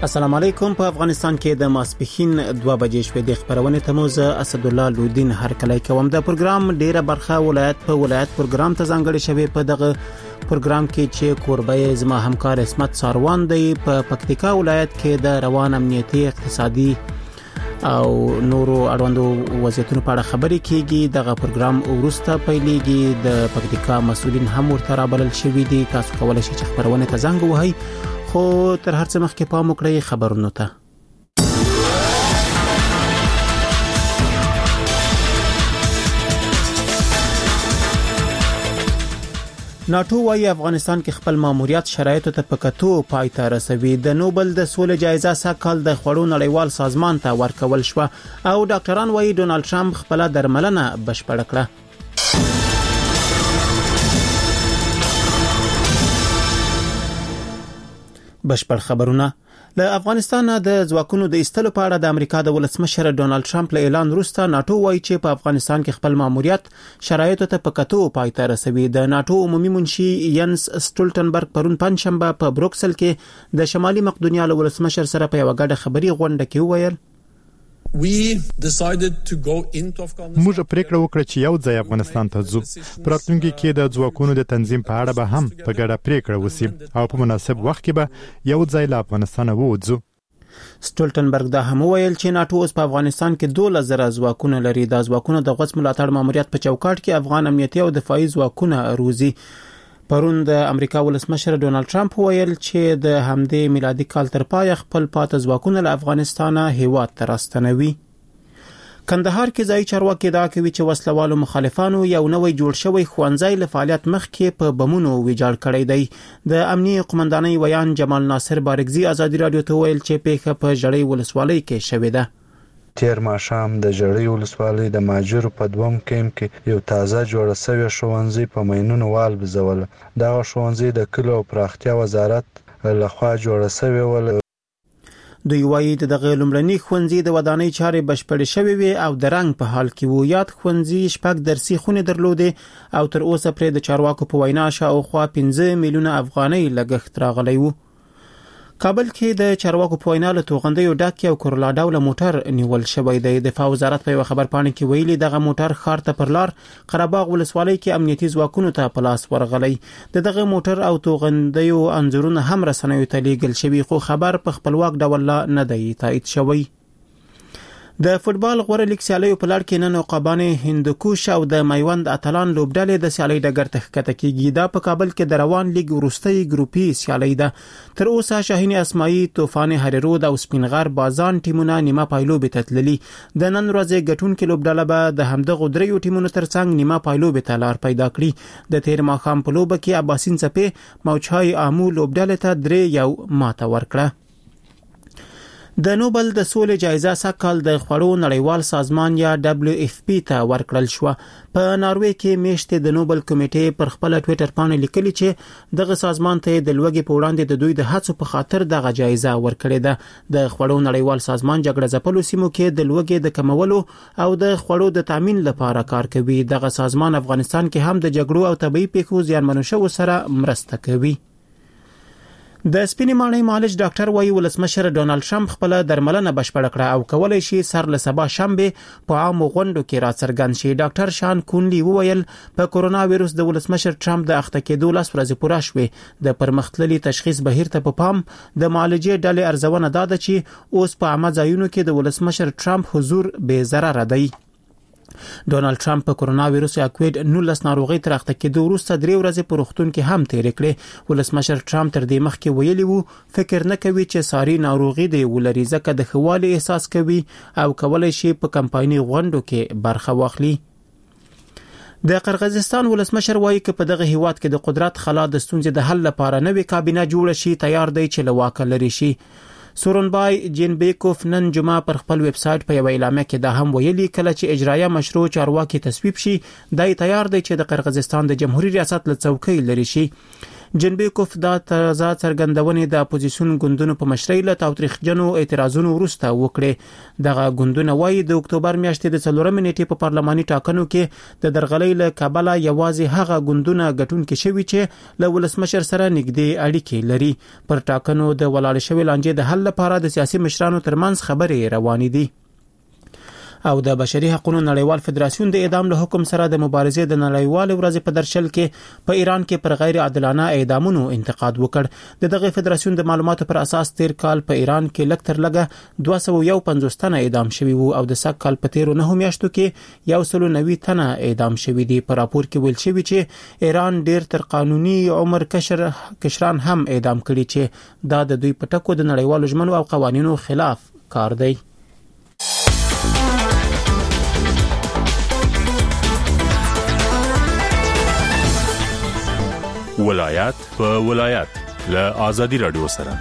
السلام علیکم. په افغانستان کې د ماسپښین 2 بجې شوې د خبرونه تموزه اسد الله لودین هرکلی کوم. د پروګرام ډیره برخه ولایت پروګرام ته ځانګړي شوی. په دغه پروګرام کې چې کوربه زما همکار اسمت ساروان دی په پکتیکا ولایت کې د روان امنیتي اقتصادي او نورو اړوندو وضعیتونو په اړه خبرې کیږي. دغه پروګرام ورسته پیلېږي. د پکتیکا مسؤلین هم ورته رابلل شوي دي. تاسو کولای شئ چې خبرونه ته زنګ ووهئ. خو تر هر څه مخکې پام وکړئ خبرونو ته. ناتو وايي افغانستان کې خپل ماموریت شرایطو ته په کتو پای ته رسوي. د نوبل د سولې جایزه سږ د خوړو نړیوال سازمان ته ورکول شو او ډاکټران وايي ډونالد ټرمپ خپل درملنه بشپړ کړه. بشپړ خبرونه. له افغانستان د ځواکونو د ایستلو په اړه د امریکا د ولسمشر ډونالد ټرمپ له اعلان وروسته ناتو وايي چې په افغانستان کې خپل ماموریت شرایطو ته په کتو پای ته رسوي. د ناتو عمومي منشي ینس سټولټنبرګ پرون پنځشنبه په بروکسل کې د شمالي مقدونیا له ولسمشر سره په یو غږ خبري غونډه کې وویل موږ پریکړه وکړه چې یو ځای افغانستان ته ځو. په راتلونکي کې د ځواکونو د تنظیم په اړه به هم په ګډه پریکړه وشي او په مناسب وخت کې به یو ځای له افغانستان ووځو. سټولټنبرګ دا هم ویل چې ناتو اوس په افغانستان کې 12,000 ځواکونه لري. دا ځواکونه د غوڅ ملاتړ ماموریت په چوکاټ کې افغان امنیتي او دفاعي ځواکونه روزي. پرون د امریکا ولسمشر ډونالد ټرمپ ویل چې د همدې میلادي کال تر پای خپل پاتې ځواکونه له افغانستانه هیواد ته راستنوي. کندهار کې ځای چارواکي دا کوي چې وسلوالو مخالفانو یو نوې جوړ شوی ښوونځی له فعالیت مخکې په بمونو ویجاړ کړی دی. د امنیي قومندانۍ ویان جمال ناصر بارګزي ازادي رادیو ته ویل چې پیښه په جړۍ ولسوالۍ کې شوې ده. تیر ماښام د جړۍ ولسوالۍ د ماجر په دوم کیمپ کې یو تازه جوړ شوی ښوونځی په مینونو والبزول. دا ښوونځی د کلو او پراختیا وزارت لخوا جوړ شوی ول. دوی وايي دغه لومړني ښوونځي د ودانۍ چارې بشپړې شوې وي او د رنګ په حال کې وو. یاد ښوونځي 6 درسي خونې درلودې او تر اوسه پرې د چارواکو په وینا شاوخوا 15 میلیونه افغانۍ لګښت راغلی وو. کابل کې د چارواکو په وینا له توغندیو ډک یو کورلا ډوله موټر نیول شوی دی. دفاع وزارت په خبر پاڼه کې ویلي دغه موټر ښار ته پر لار قرهباغ ولسوالۍ کې امنیتي ځواکونو ته په لاس ورغلی. دغه موټر او توغندیو انځورونه هم رسنیو ته لیږل شوي خو خبر په خپلواک ډول نه دی تایید شوی. د فوتبال غوړه لیګ سیالیو په لړ کې نن عقابان هندوکوش او د میوند اتلان لوبډلې د سیالۍ ډګر ته ښکته کیږي. دا په کابل کې د روان لیګ وروستۍ ګروپي سیالۍ ده. تر اوسه شاهین اسماعیل، طوفان هریرود او سپینغر بازان ټیمونه نیمه پایلوبې ته تللي. د نن ورځې ګټونکو لوبډله به د همدغه دریو ټیمونو ترڅنګ نیمه پایلوبې ته لار پیدا کړي. د تیر ماښام په لوبه کې اباسین څپې موجهای امو لوبډله ته 3-1 ماته ورکړه. د نوبل د سولې جایزه سږ د خوړو نړیوال سازمان یا WFP ته ورکړل شو. په ناروې کې میشته د نوبل کمیټې پر خپل ټوئیټر باندې لیکلي چې دغه سازمان ته د لوګي په وړاندې د دوی د هڅو په خاطر دغه جایزه ورکړې ده. د خوړو نړیوال سازمان جګړه ځپلو سیمو کې د لوګي د کمولو او د خوړو د تامین لپاره کار کوي. دغه سازمان افغانستان کې هم د جګړو او طبي پیښو زیانمنو شوو سره مرسته کوي. د سپینې ماڼۍ معالج ډاکټر وايي ولسمشر ډونالد ټرمپ خپل درملنه بشپړ کړه او کولای شي سر له سبا شنبه په عام غونډو کې راڅرګند شي. ډاکټر شان کونلی وویل په کورونا وایروس د ولسمشر ټرمپ د اخته کېدو 10 ورځې پوره شوې. د پرمختللي تشخیص بهیر ته په پام د معالجې ډلې ارزونه داده چې اوس په عامه ځایونو کې د ولسمشر ټرمپ حضور بې ضرر دی. ډونالد ټرمپ په کورونا وایروس یا کووید 19 ناروغي تر اخته کېدو وروسته 3 ورځې په روغتون کې هم تېرې کړې. ولسمشر ټرمپ تر دې مخکې ویلي وو فکر نه کوي چې ساري ناروغي دی ولري ځکه د خوالي احساس کوي او کولای شي په کمپایني غونډو کې برخه واخلي. د قرغیزستان ولسمشر وايي چې په دغه هیواد کې د قدرت خلا د ستونزې د حل لپاره نوې کابینه جوړه شي تیار دی چې له واکه لري شي. سورونبای جینبیکوف نن جمعه پر خپل ویب سټ په یو اعلامیه کې دا هم ویلي کله چې اجرایه مشروع چارواکي تصویب شي دای تیار دی چې د قرغیزستان د جمهوریت ریاست له څوکۍ لري شي. جنبیکوف دا تضاد څرګندونې د اپوزیسیون ګوندونو په مشرۍ له تاوتریخجنو اعتراضونو وروسته وکړي. دغه ګوندونه وایي د اکتوبر میاشتې د 4 نیټې په پارلماني ټاکنو کې د درغلۍ له کبله یوازې هغه ګوندونه ګټونکي شوي چې له ولسمشر سره نږدې اړیکې لري. پر ټاکنو د ولاړ شوی لانجې د حل لپاره د سیاسي مشرانو ترمنځ خبرې روانې دي. او د بشري حقوقو نړیوال فدراسیون د اعدام له حکم سره د مبارزې د نړیوال ورځ په درشل کې په ایران کې پر غیر عادلانه اعدامونو انتقاد وکړ. دغه فدراسیون د معلوماتو پر اساس تیر کال په ایران کې لږ تر لږه 251 تنه اعدام شوي وو او د سږ کال په تیرو 9 میاشتو کې 190 تنه اعدام شوي دي. په راپور کې ویل شوی چې ایران ډیر تر قانوني عمر کشران هم اعدام کړي چې دا د دوی په ټکو د نړیوالو ژمنو او قوانینو خلاف کار دی. ولایت په ولایت له آزادي رادیو سره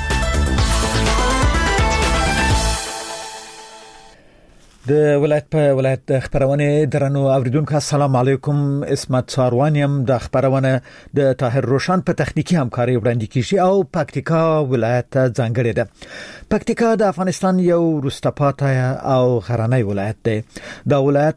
د ولایت په ولایت خبرونه درنو اوریدونکو السلام علیکم. اسمت ساروانیم د خبرونه د طاهر روشن په تخنیکی همکاري وړاندې کیږي او پکتیکا ولایت ځانګړی ده. پکتیکا د افغانستان یو وروسته پاتې او غرنی ولایت دی. دا ولایت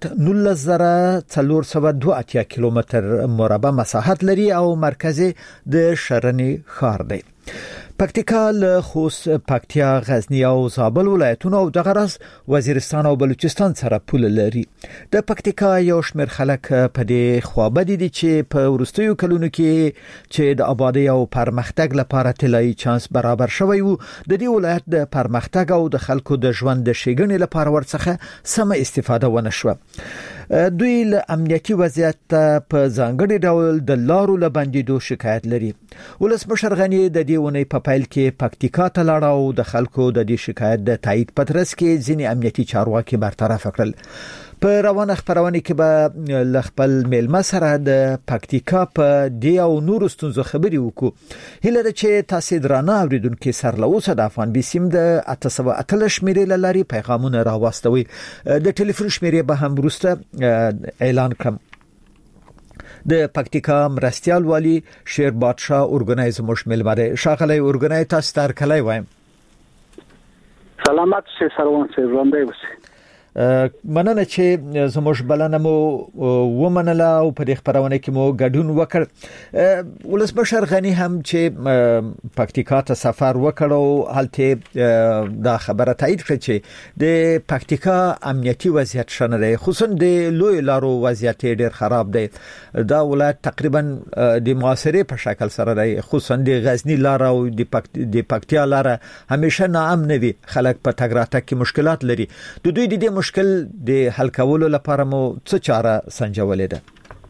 19482 کیلومتر مربع مساحت لري او مرکز د شرنی ښار دی. پکتیکا له خوست، پکتیا، غزنی او زابل ولایتونو او د غرض وزیرستان او بلوچستان سره پوله لري. د پکتیکا یو شمېر خلک په دې خوابدي دي چې په ورستیو کلونو کې چې د آبادی او پرمختګ لپاره طلایي چانس برابر شوی وو، د دې ولایت د پرمختګ او د خلکو د ژوند د ښېګڼې لپاره ورڅخه سمه استفاده ونه شوه. دوی له امنیتي وضعیت په ځانګړي ډول د لارو له بندیدو شکایت لري. ولسمشر غنی د دې ونې په پیل کې پکتیکا ته لاړ او د خلکو د دې شکایت د تایید په ترڅ کې ځینې امنیتي چارواکي برطرف کړل. په روانه خبرونه کې به ل خپل میلمه سره د پکتیکا په دی او نور ستونزو خبري وکړو. هله د چې تاسو درانه اوریدونکو سره له اوسه د افغان بيسیم د 888 شمیرې لاري پیغامونه راوستوي. د ټلیفون شمیرې به هم وروسته اعلان کړم. د پکتیکا مرستیال والی شیر بادشاه اورګنایز مشمل باندې شاغلی اورګنای تاسو تر کله وایم. سلامات شي سروان سي ژوندۍ وسه. مننه چې زموږ بلنه مو ومنله او په دې خبرونه کې مو ګډون وکړ. ولسمشر غنی هم چې پکتیکا ته سفر وکړ او هلته دا خبره تایید کړه چې د پکتیکا امنیتي وضعیت شنه دی، خصوصا د لوی لارو وضعیت ډیر خراب دی. دا ولایت تقریبا د معاصره په شکل سره دی، خصوصا د غزنی لار او د پکتیا لار همیشه ناامن وي، خلک په تګ راتګ کې مشکلات لري. د دوی د مشکل د حل کولو لپاره مو څه چاره سنجولې ده؟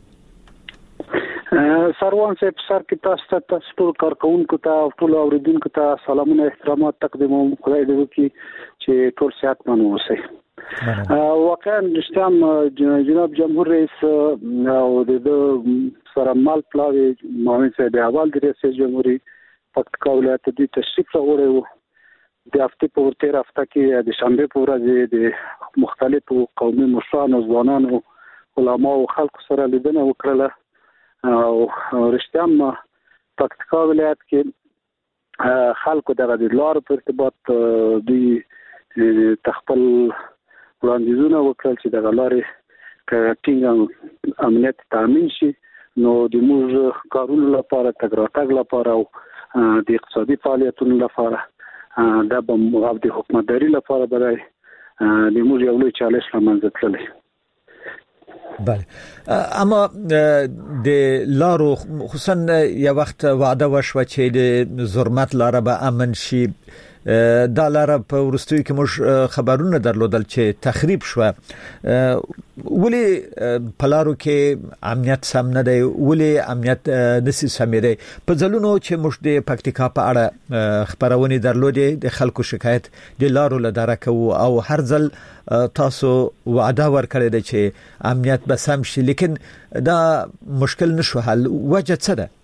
سروان صاحب سر کې تاسو ټول کارکونکو ته او ټول اوریدونکو ته سلامونه احترامات تقدیموم. خدای دې وکړي چې ټول صحتمند اوسئ. واقعا رښتام جناب جمهور رئیس او د سره مال پلاوی معاون صاحب اول د رئیس جمهوریت پکتیکا ولایت د تشریف راوړی وو. د هفته په ورته هفته کې د شنبه په ورځ د مختلفو قومي مشرانو، ځوانانو، علماو او خلکو سره لیدنه وکړه او رښتیا پکتیکا ولایت کې خلکو دغه د لارو په ارتباط دوی تخپل وړاندیزونه وکړل چې دغه لارې ټینګ امنیت تامین شي، نو د موږ کارونو لپاره، تګ راتګ لپاره او د اقتصادي فعالیتونو لپاره دا به د حکومتداري لپاره برای د موږ یو لوی چالش لمنځه تللی. بله، اما د لارو خصوصا یو وخت وعده وشوه چې د زرمت لاره به امن شي. دا لاره په ورستیو کې موږ خبرونه درلودل چې تخریب شوه. ولی په لارو کې امنیت سم نه دی، ولی امنیت نسی سم دی. په ځلونو چې موږ د پکتیکا په اړه خبرونه درلودې د خلکو شکایت د لارو لداره کوو او هر ځل تاسو وعده ورکړی دی چې امنیت به سم شي، لیکن دا مشکل نشو حل. وجه څه ده؟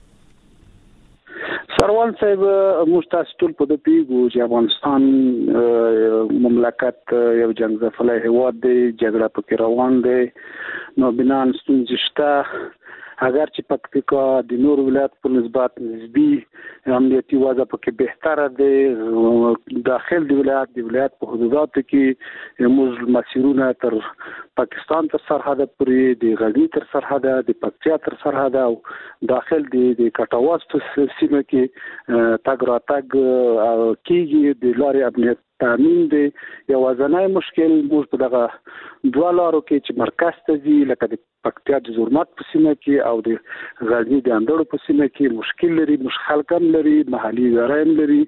سروان صاحب موږ تاسو ټول په دې پیګو چې افغانستان مملکت یو جنگ ځپلی هیواد دی، جګړه پکې روان دی، نو بنان ستونزې شته اگر چې پکتیکا د نور ولایت په نسبت نسبی امنیتي وضع پکې بهتره ده. داخل د ولایت په حدوداتو کې موږ مسیرونه تر پاکستان تر سرحد پورې د غزنی تر سرحد د پکتیا تر سرحد او داخل د کټواز په سیمه کې تګ راتګ کیږي. د لارې امنیت تامین دی. یوازینی مشکل موږ په دغه دوه لارو کې چې مرکز ته ځي لکه د پکتیا د زورمات په سیمه کې او د غزنی د اندړو په سیمه کې مشکل لري. مشکل کم لري، محلي ادارې لري.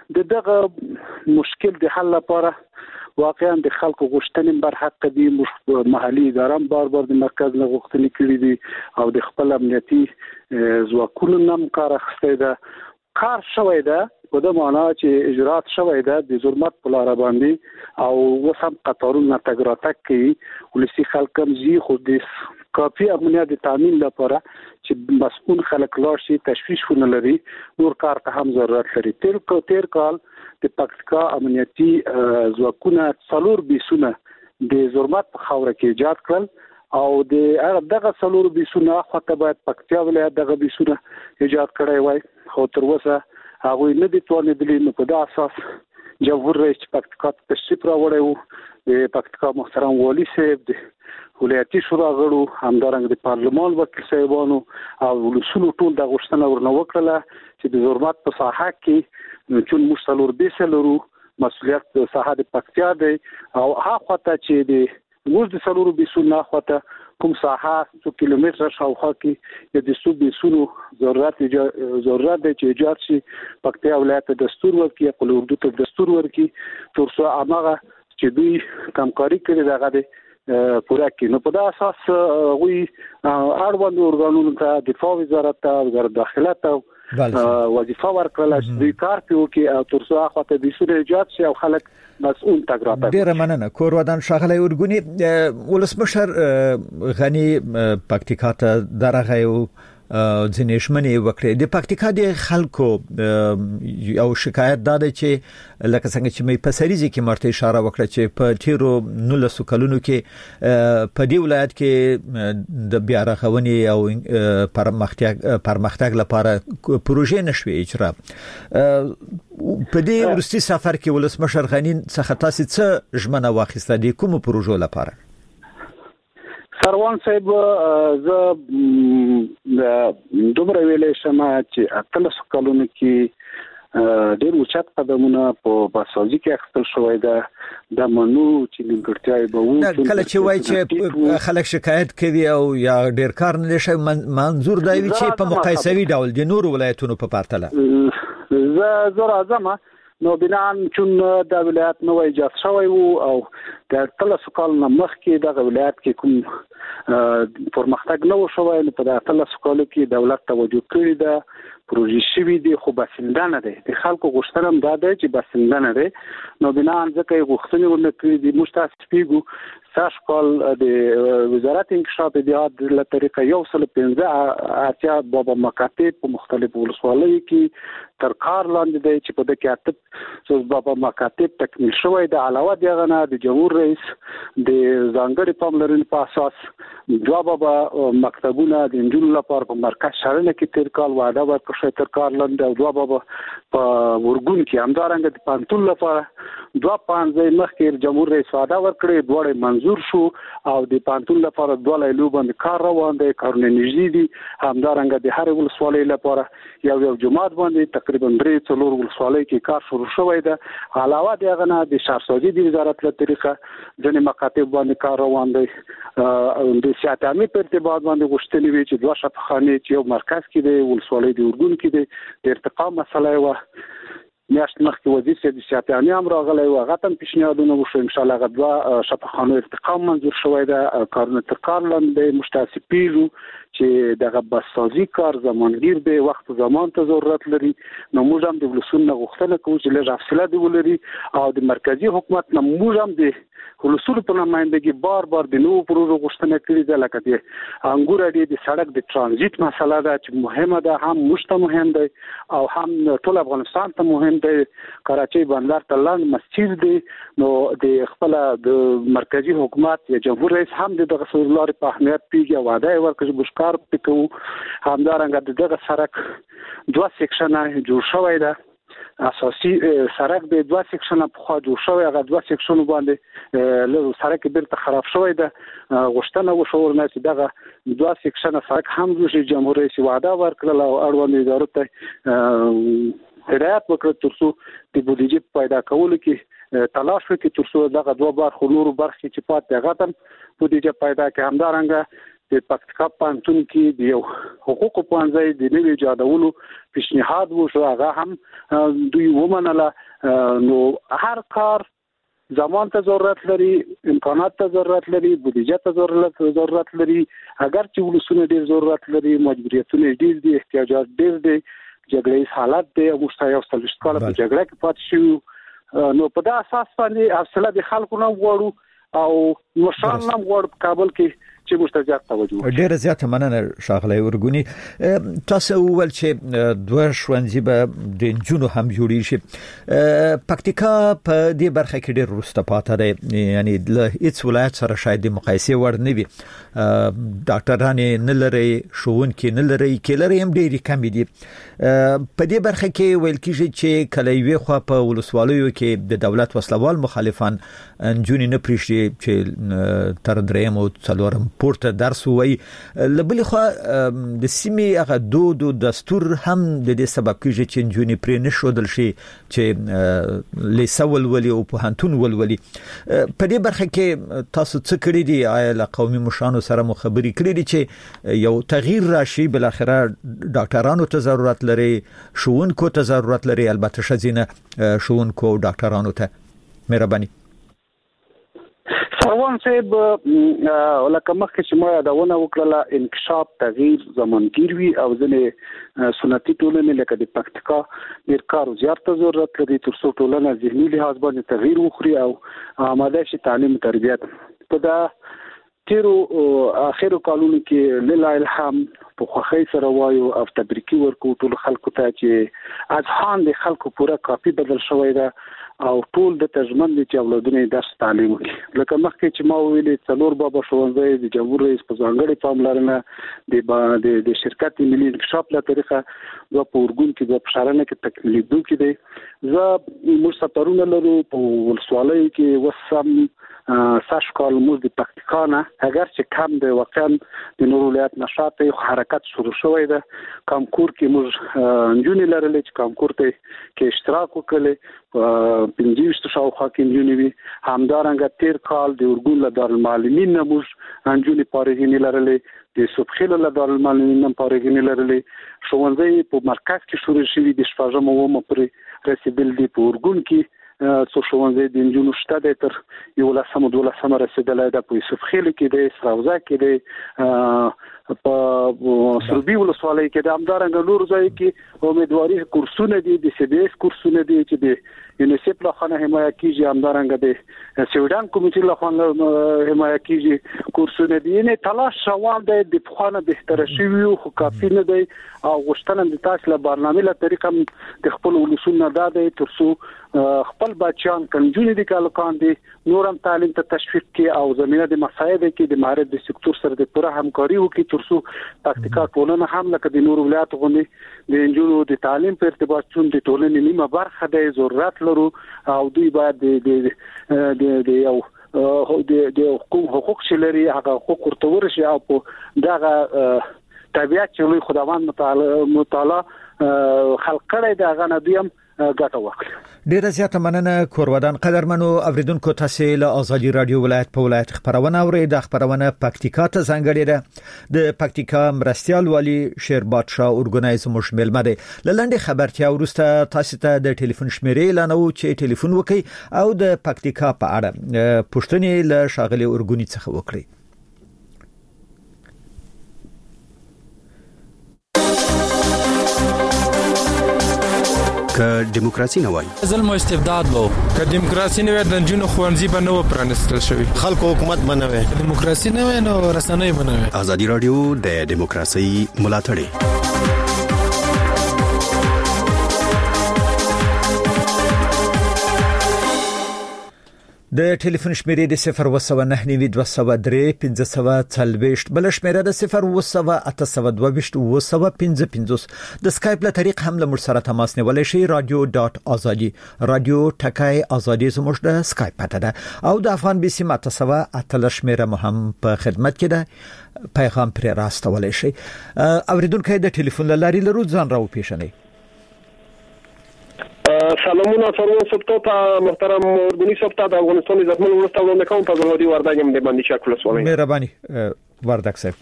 دغه مشکل د حل لپاره واقعا د خلکو غوښتنې بر حق دي. محلي ادارې بار د مرکز نه غوښتنې کړې دي او د خپل امنیتي ځواکونو نم کار اخیستی ده. کار شوی ده په د معنا چې اجرات شوی ده د زورمات په لار باندې او وسم قطارونه تګ راتګ کوي. ولسی خلک هم زی خو د کافي امنیت تامین لپاره چې مسؤل خلک لاړ شي تشویش ونه لري نور کار ته هم ضرورت لري. تیر کال د پکتیکا امنیتي ځواکونه 4 بیسونه د زورمات په خاوره کې ایجاد کړل او د دغه 4 بیسونه خاطر باید پکتیا ولایت دغه بیسونه ایجاد کړی وای خو تر اوسه هغه نه دي توانیدلی. نو په دا اساس جمهور رئیس پکتیکا تشریف راوړی وو. د پکتیکا محترم والی صاحب د ولایتي شورا غړو همدارنګه د پارلمان وکیل صاحبانو او ولسونو ټول د غوښتنه ورنه وکړه چې د زورمات په ساحه کې چون مشتلور بیسلرو مسؤلیت د ساحه د پکتیا دی او هغه خاطر چې د موږ د سلورو بیسونو خاطر کوم ساحه 2 کیلومتر شاوخوا کې د سو بیسونو ضرورت دی چې ایجاد شي. پکتیا ولایت دستور ورکړي، خپل اردو ته دستور ورکړي تر څو هغه چې دوی همکاري کوي دغه د پورا کې. نو په دا اساس وی اړوند ارګانونو ته دفاع وزارت ته وزارت داخله ته وظیفه ورکړل چې دوی کار کوي او تر څو هغه ته د سوري ایجاد شي او خلک مسؤل تګراته. ډیره مننه. کور ودان شاغلی ورګونی ولسمشر غنی پکتیکا ته درغه یو ځنېشمنې وکړې. د پکتیکا د خلکو یو شکایت دا دی چې لکه څنګه چې مې په سریزي کې مرته اشاره وکړه چې په تیرو 19 کلونو کې په دې ولایت کې د بیا رغونې او پرمختګ لپاره پروژې نشوي اجرا. په دې ورستي سفر کې ولسمشر غنی څخه تاسو څه ژمنه واخیسته د کوم پروژو لپاره؟ سروان صاحب زه دومره ویلې شمه چې 18 کلونو کې ډېر اوچت قدمونه په باسازي کې اخیستل شوی ده. د منو چې نیمګړتیاوې به وو کله چې وایي چې خلک شکایت کوي او یا ډېر کار نه شي منظور دی چې په مقایسوي ډول د نورو ولایتونو په پرتله زه راځم. نو بنان چون د ولایت نو ایجاد شوی وو او د 13 کال مخکې د ولایت کې کوم پرمختګ نه و شوی. نو په 13 کال کې دولت توجه کړی ده، پروژې شوی دي خو بسنده نه ده. د خلکو غوښتنه هم دا ده چې بسنده نه ده. نو بنان ځکه غوښتنې ورنه کړی دي. مستاسفیګو ساش کال د وزارت انکشاف دیات له طریقه 115 اتیا بابا مکاتب په مختلفو ولسوالیو کې تر کار لاندې دی چې په دې کې اته بابا مکاتب تکمیل شوی د علاوه دغه نه د جمهور رئیس د ځانګړي پاملرنې په اساس دوه بابا مکتبونه د انجونو لپاره په مرکز شارنه کې تیر کال وعده ورکړه تر کار لاندې او دوه بابا په ورګون کې همدارنګه د پانتون لپاره 2.5 مخکې جمهور رئیس وعده ورکړي دوه منظور شو او د پانتون لپاره دوه لایلو باندې کار روان دی. کارونه نږدې دي. همدارنګه د هر ولسوالۍ لپاره یو جماعت باندې تقریبا 3-4 ولسوالۍ کې کار شروع شوی ده. علاوه دغه نه د شهرسازي د وزارت له طریقه ځینې مکاتب باندې کار روان دی. د سیاتامي په ارتباط باندې غوښتنې وی چې دوه شفاخانه چې یو مرکز کې دی ولسوالۍ د اردن کې دی د ارتقا مسله و میاشت مخکې وزیر صاحب سیاتامي هم راغلی و هغه هم پیشنهادونه وشو. ان شاء الله هغه دوه شفاخانه ارتقا منظور شوی ده. کارونه تر کار لاندې مستاسفیږو چې دغه بسازي کار زمانگیر دی، وخت زمان ته ضرورت لري. نو موږ هم د ولسونو غوښتنه کوو چې لږ حوصله دی ولري او د مرکزی حکومت نه موږ هم د ولسول په نمائندګي بار د نوو پروژو غوښتنه کړې ده، لکه د انګور اډې د سړک د ترانزیت مسله ده چې مهمه ده، هم مشته مهم دی او هم ټول افغانستان ته مهم دی. کراچۍ بندر ته لاند مسیر دی، نو د خپل د مرکزی حکومت یا جمهور رئیس هم دغه سرلاري په اهمیت پیږي، وعده ورکړي بشکار پکو. همدارنګه دغه سړک 2 سیکشنه جوړ شوی ده، اساسي سړک د 2 سیکشنه په خوا جوړ شوی، هغه 2 سیکشنو باندې له سړک بیرته خراب شوی ده. غوښتنه وشول نه چې دغه 2 سیکشنه سړک هم جوړ جمهور رئیس وعده ورکړل او اړوند ادارو ته هدایت وکړ ترڅو د بودیجې پیدا کولو کې تلاش وکړي، ترڅو دغه 2 برخو نورو برخې چې پاتې هغه هم بودیجه پیدا کړي. همدارنګه د پکتیکا پانتون کې د یو حقوقو پوهنځي د نوي ایجادولو پیشنهاد وشو، هغه هم دوی ومنله. نو هر کار زمان ته ضرورت لري، امکانات ته ضرورت لري، بودیجه ته ضرورت لري. اگر چې ولسونه ډیر ضرورت لري، مجبوریتونه ډیر دي، احتیاجات ډیر دي، جګړې حالت دی، مستایو سلوشت کاله په جګړه کې پاتې شو. نو په دا اساس باندې حوصله د خلکو نه غواړو او مشران هم غواړو په کابل کې چې مستجاب توجه. ډیره زیاته مننه شاغلی ورګونی. تاسو ول چې 2 ښوونځي به د جنونو هم جوړی شي. پکتیکا په دې برخه کې ډیر وروسته پاتې دی، یعنی له هیڅ ولایت سره شاید مقایسه ور نه وي. ډاکټران نه لري، ښوونکي نه لري، کلري هم ډیری کم دي. په دې برخه کې ویل کیږي چې کله یو خو په ولسوالیو کې د دولت وسلوال مخالفان جنونی نه پریږدي چې تر دریم او څلورم پورته درس وای. لبل خو د سیمې هغه دود او دستور هم د دې سبب کیږي چې جنونی پرې نشودل شي چې لیسول ولي او په هنتون ولولي. په دې برخه کې تاسو څه کړی دی؟ آیا له قومي مشرانو سره مو خبرې کړې دي چې یو تغییر راشي؟ بل اخره ډاکټرانو ته ضرورت لري، ښوونکو ته ضرورت لري، البته شزینه ښوونکو او ډاکټرانو ته. مهرباني. سروان صاحب، لکه مخکې چې ما یادونه وکړه، انکشاف تغییر زمانګیر وي او ځنې سنتي ټولنې لکه د پکتیکا ډېر کار او زیار ته ضرورت لري ترڅو ټولنه ذهني لحاظ باندې تغییر وخوري او آماده شي تعلیم تربیت. په دا تیرو اخرو کالونو کې له الهام په خوخی سره وایو او تبریکي ورکو ټول خلکو ته چې اذهان د خلکو پوره کاپی بدل شوی ده او ټول د ترجمان دي چې اولادونه درس تعلیم وکړي. لکه مخکې چې ما ویلې 4 بابا ښوونځي د جمهور رئیس په ځانګړي پاملرنه د شرکت ملي انکشاف له طریقه د پورګون کې د پښارنه کې تکمیل دوکې دی. زه موږ سفرونه لرو په ولسوالۍ کې وسم ساشکال موږ د پکتیکا نه، اگر چې کم دی واقعا د نور ولایت نشاط حرکت شروع شوی ده. کامکور کې موږ انجونی لرلې چې کامکور ته کې اشتراک وکړي، 25 شاوخوا کې انجونی وي. همدارنګه تیر کال د اورګون له دارالمعلمین نه موږ انجونی پارېګینې لرلې، د صبحخیل له دارالمعلمین نه پارېګینې لرلې. ښوونځي په مرکز کې شروع شوي د 14 اومه پورې رسیدل دي. په اورګون کې څو ښوونځي د انجونو شته دي، تر 11 رسیدلی ده. په صبحخیل کې دی، سراوزه کې دی، په سروبي ولسوالۍ کې د همدارنګه نور ځای کې امیدواري کورسونه دي، د سی بي اس کورسونه دي چې د یونیسف له خوا حمایت کیږي، همدارنګه د سویډن کمیټې له خوا حمایت کیږي کورسونه دي. یعنی تلاش روان دی، د پخوانه بهتر شوی خو کافي نه دی او غوښتنه د تاسو له برنامه له طریقه د خپل ولسونو دا دی ترڅو خپل بچیان کنجونې دي کالکان دي نورم تعلیم ته تشویق کې او زمينه د مسایل کې د مهارت د سکتور سره د پوره همکاري وکړي ترڅو پکتیکا ټولنه هم لکه د نور ولایت غوندي د انجونو د تعلیم په ارتباط چون د ټولنې نیمه برخه د ضرورت لرو او دوی باید د یو د حقوق شلري هغه حقوق ورته ورشي او په دغه طبيعت چې لوی خداوند متعال خلق کړی دا غنه دویم ګټه وکړي. ډیره زیاته مننه کورودان قدرمنو اوریدونکو تاسو له ازادي رادیو ولایت په ولایت خبرونه اورئ. د خبرونه پکتیکا ته ځانګړې ده. د پکتیکا مرستيال والی شیر بادشاه اورګنایز مشمل مده لنډه خبرتیا ورسته تاسو ته د ټلیفون شمیرې لانو چې ټلیفون وکي او د پکتیکا په اړه پوښتنې له شاغلي اورګونی څخه وکړي. که دیموکراسي نه وای ظلم او استبداد وو که دیموکراسي نه وای د جنونو خوانزي به نو پرانستل شوی خلکو حکومت بنوي دیموکراسي نه وای نو رسنۍ بنوي ازادي رادیو د دیموکراسي ملاتړ د ټلیفون شمیرې د 0199203 بل شمیره د 01822 د سکایپ له طریق هم له مر سره تماس نیولای شي radio.azadi رادیو ټکای ازادي زموږ د سکایپ پته ده او د افغان بي سي ماته شمیره مهم په خدمت کې ده پیغام پر راستولای شي اوریدونکو د ټلیفون لاري لرو ځان راو پیښنه سلامونه سرور سپتا محترم ورګونی سپتا د افغانستان عزتمن ورسته وړاندې کوم په ځوړي ورداګم د باندې شکل سوالای مهرباني ورداګ صاحب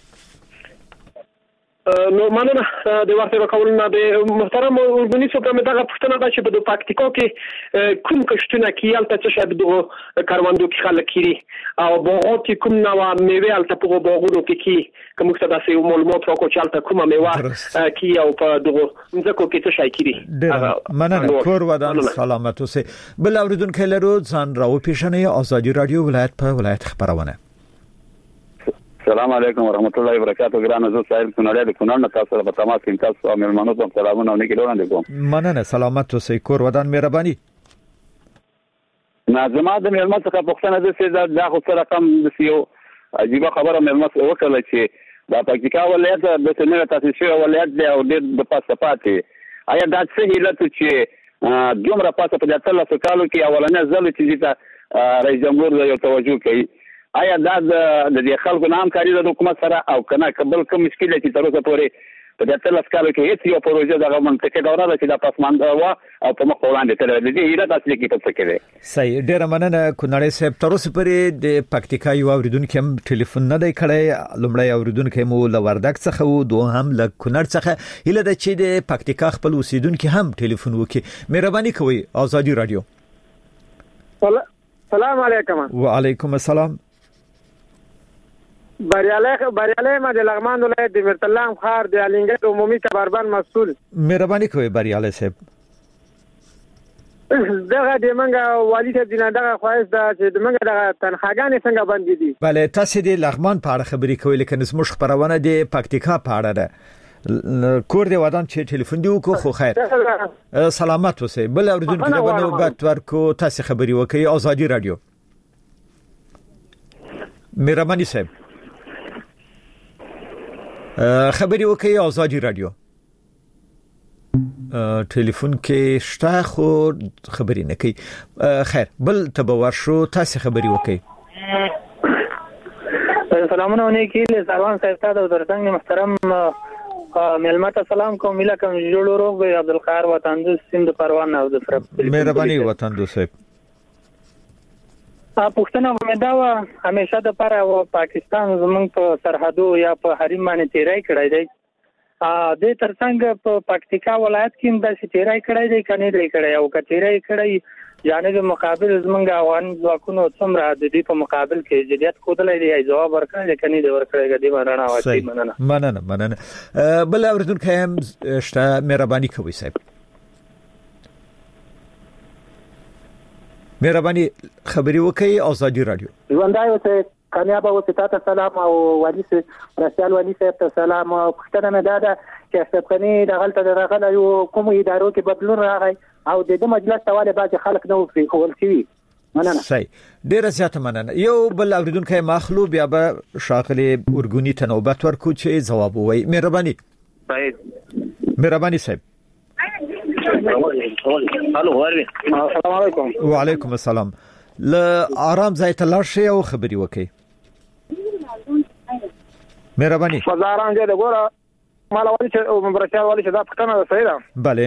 نو مننه د وخت راکولنه د محترم ورګونی سپتا مې دغه پښتنه ده چې په پاکتیکو کې کوم کښتونه کیال ته چې د کاروندو کې خلک کړي او باغو کې کوم نو میوه الته په باغونو کې کوم څه داسې معلومات راکو چې الته کومه میوه کې او په دغه ځکه کې څه شي کړي مننه کور ودان سلامت اوسه بل اوریدونکو لرو ځان راو پیښنه ازادي رادیو ولایت په ولایت خبرونه السلام علیکم ورحمت الله وبرکاته ګران زو صاحب کونړ د کونړ نه تاسو په تماس کې تاسو مېلمنو ته سلامونه او نیکی وړاندې کوم مننه سلامت اوسئ کور ودان مهرباني نازما د مېلمه څخه پوښتنه ده چې دا خو سره کم د سیو عجیب خبره مېلمه وکړه چې دا پکتیکا ولایت د سنره تاسیس شوی ولایت دی او د پاسپاتي آیا دا څه هیله چې دومره پاسه په 13 کالو کې اولنې ځل چې رئیس جمهور یو توجه کوي آیا دا د خلکو نام کاری د حکومت سره او کنه قبل کوم مشکل چې تر اوسه پورې په 13 کالو کې هیڅ یو پروژه دغه منطقه دوره ده چې د پاسمانده و او په مخ وړاندې تل د دې هیله تاسو کې څه کوي صحیح ډیر مننه کونړ صاحب تر اوسه پورې د پکتیکا یو اوریدونکو هم ټلیفون نه دی کړی لومړی اوریدونکو مو لوردک څخه و دوه هم ل کونړ څخه هیله ده چې د پکتیکا خپل اوسیدونکو هم ټلیفون وکړي مهرباني کوئ ازادي رادیو سلام علیکم وعلیکم السلام بریاله ما د لغمان ولایت د مرتلام خار د الینګت عمومي کبربان مسؤل مهرباني کوئ بریاله صاحب دغه د منګه والی ته دینه دغه خواهش ده چې د منګه دغه تنخواګانې څنګه باندې دي bale تاسو د لغمان په اړه خبرې کوئ لکه زموږ خبرونه د پکتیکا په اړه ده کور دی ودان چې ټلیفون دی وکړو خو خیر سلامت اوسئ بل اوریدونکو د نوبت ورکو تاسو خبري وکړئ ازادي رادیو مهرباني صاحب خبري وکړئ ازادي رادیو ټلیفون کې شته خو خبري نه کوي خیر بل تبور شو تاسو خبري وکړئ سلامونه علیکم سلام صاحب تاسو درڅنګ محترم ملمت سلام کوم ملکم جوړو روغ عبدالقاهر وطندوس سند پروان او د فرب مهرباني وطندوس صاحب پښتنه ومدا همیشه د پر او پاکستان زمونږ په سرحدو یا په حریم باندې تیرای کړی دی د ترڅنګ په پکتیکا ولایت کې د تیرای کړی دی کني دی کړی او کتیرای کړی جانب مقابل زمونږ افغان ځواکونو څومره د دې په مقابل کې جديت کودلې دی جواب ورکړي کني دی ورکړي د مرانه واچي مننه بل اوردونکو هم شته مهرباني کوي صاحب مهرباني خبري وکي ازادي رادیو ژوندای اوسه کامیاب اوسه تاسو سلام او ولی سه رسال ولی سه سلام پښتنه مې داده چې استفقني دغلت درغله یو کوم ادارو کې بدلون راغی او د مجلس تواله باندې خلک نو فری کول شي مننه صحیح ډیر زیات مننه یو بل اوریدونکو مخلو بیا به شاغلي ورګونی تنوبت ورکو چې جواب وای مهرباني صاحب الو السلام علیکم وعلیکم السلام ل آرام ځای ته لاړ شئ او خبري وکړئ مهرباني فزاران دې ګوره مال والی چې مبارکه والی چې دا پښتنه ده صحیح ده bale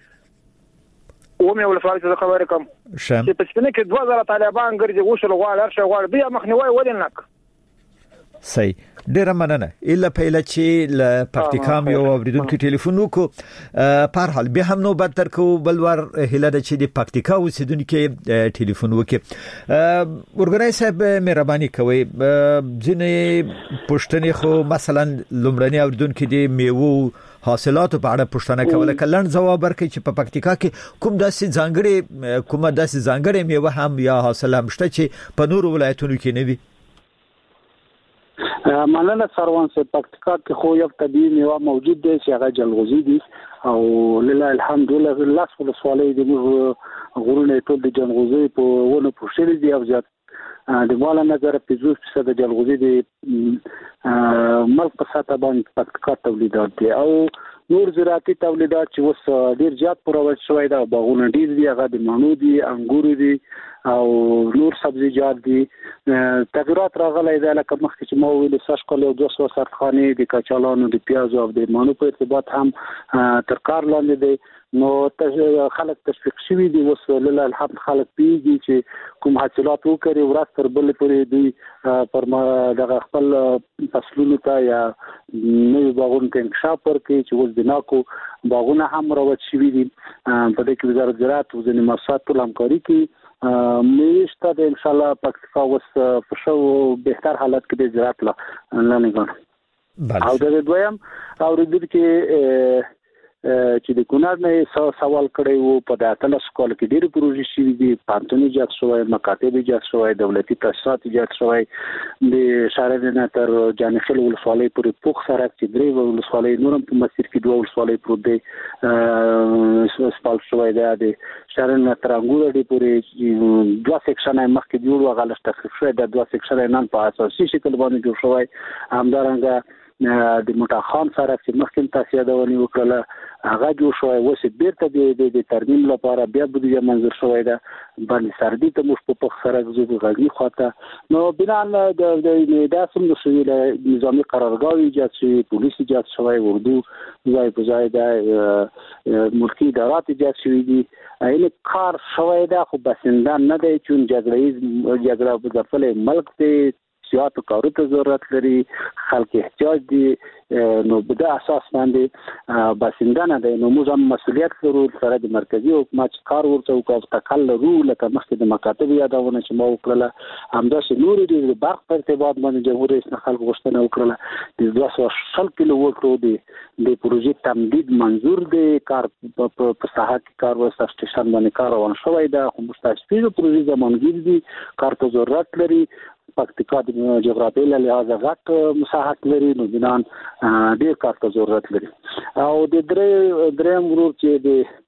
و مې ول فارس خبرې کوم چې په سپینه کې 2000 طالبان ګرځي غوښل غواړي هر شي غواړي بیا مخنیوي ولنک صحیح ډیر مننه الا پهله چې ل پکتیکام یو اوریدونکو ټلیفون وکړو په حال به هم نو بدتر کو بلور هله د چې د پکتیکا اوسیدونکو ټلیفون وکړي ورګنای صاحب مهرباني کوي ځینې پښتنې خو مثلا لومړنی اوریدونکو د میوه حاصلاتو په اړه پوښتنه کوله. کلن جواب ورکړي چې په پکتیکا کې کوم داسې ځانګړې میوه هم یا حاصل هم شته چې په نورو ولایتونو کې نه وي. مننه سروان سے پکتیکا کې خو یو طبيعي میوه موجود دی چې هغه جلغوزي دي او لله الحمدلله الله سبحانه وتعالى دې غرونه ټول د جلغوزي په ونه پوښتنه دي او زیات د مال نظر 50% د جلغوزي د ملک په ساته باندې پکتیکا تولیدات دي او نور زراعتي تولیدات چې اوس ډیر زیات پروژ شوی دا باغونه ډیر دي هغه د مڼو دي انګور دي او نور سبزیجات دي. تغیرات راغلي دا لکه مخکې چې ما ویل ساش کول 200 سرخانه د کچالانو د پیاز او د مڼو په ارتباط هم تر کار لاندې دي. نو خلک تشویق شوي دي اوس لله الحمد خلک پیږي چې کوم حاصلات وکړي ورځ تر بل پورې دي پر دغه خپل فصلونو ته یا نوې باغونو ته انکشاف ورکړي چې اوس د ناکو باغونه هم راوت شوي دي. په دې کې وزارت زراعت او ځینې مؤسسات ټول همکاري کوي. میشته د ان شاء الله پکتیکا اوس په شو بهتر حالت کې د زراعت لا نه غواړي. او د دویم اوریدل کې چې د کونړ نه سوال کړی وو په داتله سکول کې ډېر پروژې شوي دي پانتونی جات شوی مکاتب جات شوی دولتي تاسیسات جات شوی د شهر نه تر جانخیل ولسوالۍ پورې پوخ سړک چې درې ولسوالۍ نورم په مسیر کې دوه ولسوالۍ پروت دی سپال شوی دی د شهر نه تر انګور دی پورې دوه سیکشن مخکې جوړ وغالش تخفیف شوی د دوه سیکشن نن په اساسي شکل باندې جوړ شوی. همدارنګه د موټا خان سره چې مخکې تاسیه دونی وکړه هغه جوړ شوی اوس بیرته د ترمیم لپاره بیا بودیجه منظور شوی ده باندې سردی ته مش په پخ سره زو غږی خاطه. نو بنا د داسم د شوی نظامی قرارګاه ایجاد شوی پولیس ایجاد شوی اردو ځای په ځای د ملکی ادارات ایجاد شوی دي. این کار شوی ده خو بسنده نه دی چون جګړه په خپل ملک ته سیاست کارو ته ضرورت لري خلک احتیاج دي نو په د اساس باندې بسنده نه دی. نو موږ هم مسؤلیت لرو سره د مرکزی حکومت کار ورته وکړو تکل لرو لکه مخکې د مکاتب یادونه چې ما وکړه همداسې نور د برق په ارتباط باندې جمهور رئیس نه خلک غوښتنه وکړه د 200 کیلو وټو د پروژې تمدید منظور دی کار په ساحه کې کار وسه سټیشن باندې کار روان شوی دا خو مستشفیزو پروژې زمانګیر دي کار ته ضرورت لري. پکتیکا د جغرافیایي له لحاظه غټ مساحت لري نو بنان ډېر کار ته ضرورت لري. او د دریم ورور چې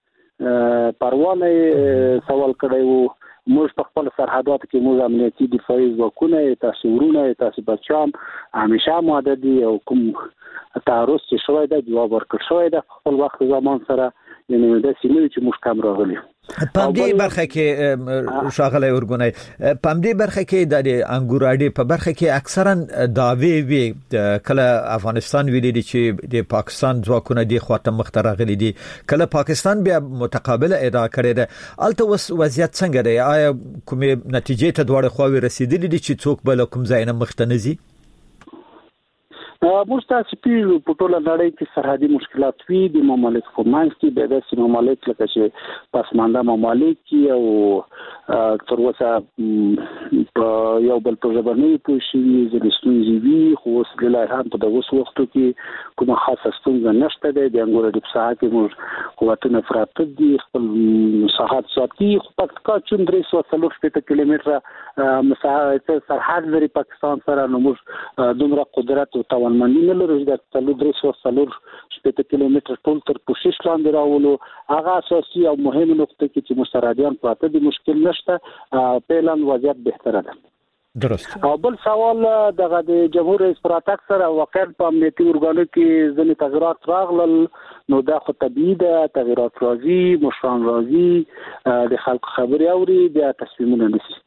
د پروانه سوال کړی وو موږ په خپل سرحدات کې موږ امنیتي دفاعي ځواکونه تاسو ورونه تاسو بچان همیشه ماده دي او کوم تعرض چې شوی دا جواب ورکړ شوی دا خپل وخت زمان سره یعنی د سیمې چې مشکم راغلي. پم دې برخه کې شاغله ورګونای پم دې برخه کې د انګوراډي په برخه کې اکثرا داوی وی کله افغانستان ویلي دي چې د پاکستان ځواکونه د خواته مخترغلي دي کله پاکستان بیا متقابله ادعا کړې ده الته وضعیت څنګه دی آیا کومه نتیجې ته دوړ خو رسیدلې دي چې څوک بل کوم ځای نه مختنزي؟ موږ تاسو په ټوله نړۍ کې سرحدي مشکلات وي د ممالک خو مانځ کې د داسې ممالک لکه چې پسمانده ممالک کې او تر اوسه په یو بل په ژبنۍ پوښتنې زلستونزي وي خو اوس د لایحه په دغه وختو کې کومه خاصه ستونزه نشته د انګور د ساحه کې موږ قوتونه فرات دي خپل مساحت ساتي خو پکتیکا چون 340 کیلومتره مساحت سرحد لري پاکستان سره نو موږ دومره قدرت او توانمندي نه لرو د 340 کیلومتر ټول تر پوشش لاندې راولو هغه اساسي او مهمه نقطه کې چې مسترادیان پراته دي مشکل نشته پهلن وضعیت بهتره ده. درست. او بل سوال دغه د جمهور رئیس پراتک سره واقعا په امنیتي ارګانو کې ځینې تغیرات راغلل نو دا خو طبيعي ده تغیرات راځي مشران راځي د خلکو خبري اوري بیا تصمیمونه نیسي.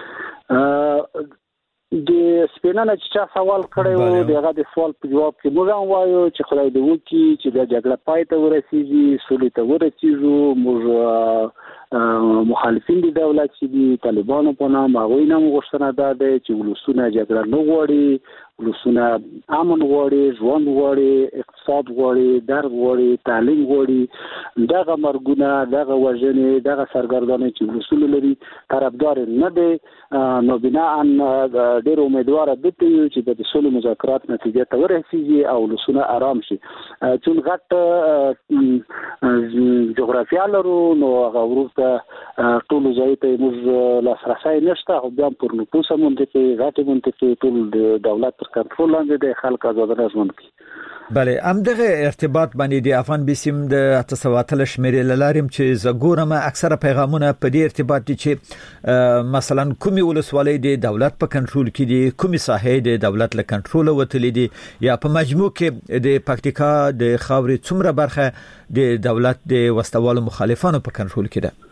د سپینانه چې سوال کړی وو دغه د سوال په جواب کې موږ هم وایو چې خدای دې وکړي چې د جګړه پای ته ورسیږي سولې ته ورسیږو موږ مخالفین د دولت چې دي طالبانو په نام هغه نه غوښتنه ده چې ولسونه جګړه نه غواړي ولسونه امن غواړي، ژوند غواړي، اقتصاد غواړي، درد غواړي، تعلیم غواړي. دغه مرګونه، دغه وژنې، دغه سرګردانۍ چې ولسونه لري طرفدار نه دي. نو بنا ان ډېر امیدوار دي چې د سولې مذاکرات نتیجه ته ورسیږي او ولسونه آرام شي. چون غټ جغرافیا لرو نو هغه ورته ټول ځای ته موږ لاسرسي نشته، خو بیا پر نفوس منطقي غټ منطقي ټول د دولت تر کنټرول لاندې د خلک آزادانه ژوند کوي. بله همدغه ارتباط باندې د افغان بیسیم د 800 شمیرې لاریم چې زګورم اکثره پیغامونه په دې ارتباط دي چې مثلا کومي ولسوالۍ د دولت په کنټرول کې دي، کومي ساحې د دولت له کنټرول وتلې دي، یا په مجموع کې د پکتیکا د خاورې څومره برخه د دولت د وسوالو مخالفانو په کنټرول کې ده.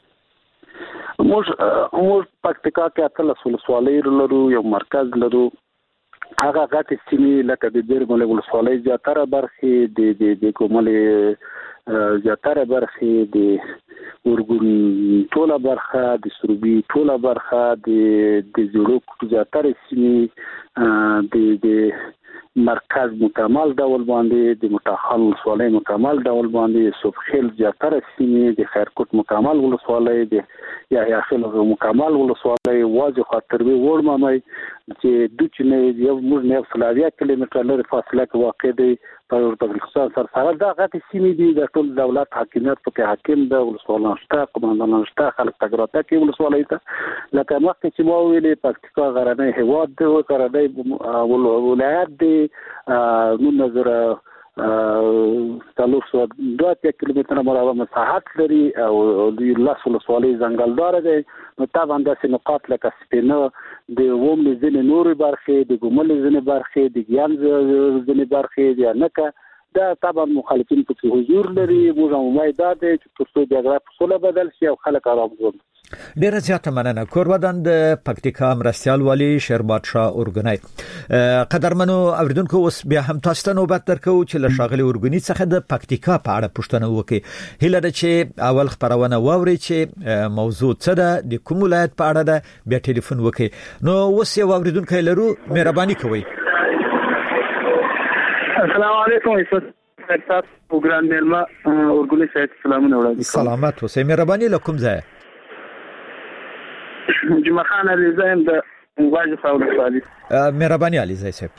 موږ پکتیکا کې 8 ولسوالۍ لرو، یو مرکز لرو. هغه غټ سیمې لکه د بیرمل ولسوالۍ زیاتره برخې د کوملې زیاتره برخې د ورګون ټوله برخه، د سروبي ټوله برخه، د زیروک زیاتره سیمې، د مرکز مکمل ډول باندې، د متخل ولسوالۍ مکمل ډول باندې، صوبخیل زیاتره سیمې، د خیرکوټ مکمل ولسوالۍ، د یا خیل مکمل ولسوالۍ، واځي خاطروي وړ مامای چې د چنه یو موږ نه 100 کیلومتر لري فاصله کې واقع دی په بلوچستان سره. دا غټ سیمې دي، د ټول دولت حاکمیت په حاکم د ولسوالۍ شته، قومندانان شته، خلک تګراته کې ولسوالۍ ته لکه مخکې چې ما ویلې پکتیکا غرنۍ هیواد دی، غرنۍ ولایت دی، نو نظر 302 کیلومتره مربع مساحت لري او د لاس ولسوالۍ ځنګلدار دی. نو طبعا د نقاط لکه سپینه د ووم ځینې نورې برخې، د ګومل ځینې برخې، د ګیان ځینې برخې، د نکه دا طبعا مخالفین په حضور لري. موږ امید ده چې ترڅو د جغرافي سوله بدل شي او خلک آرام ژوند. ډیره زیاته مننه. کورودان د پکتیکا مرستيال والی شیرباد شاه اورګنای. قدرمنو اوریدونکو اوس بیا هم تاسو ته نوبت درکو چې له شاغلي اورګنی څخه د پکتیکا په اړه پوښتنه وکړي. هیله ده چې اول خبرونه واوري چې موضوع څه ده، د کوم ولایت په اړه ده، بیا ټلیفون وکړي. نو اوس یو اوریدونکو لرو، مهرباني کوئ. السلام علیکم. استاد وګران مېلمه اورګنی صاحب سلامونه وړاندې. سلامات اوسئ. مهرباني لکم ځای جمعه خان علي زایم د واجب خاور صالح. مهرباني علي زایم صاحب.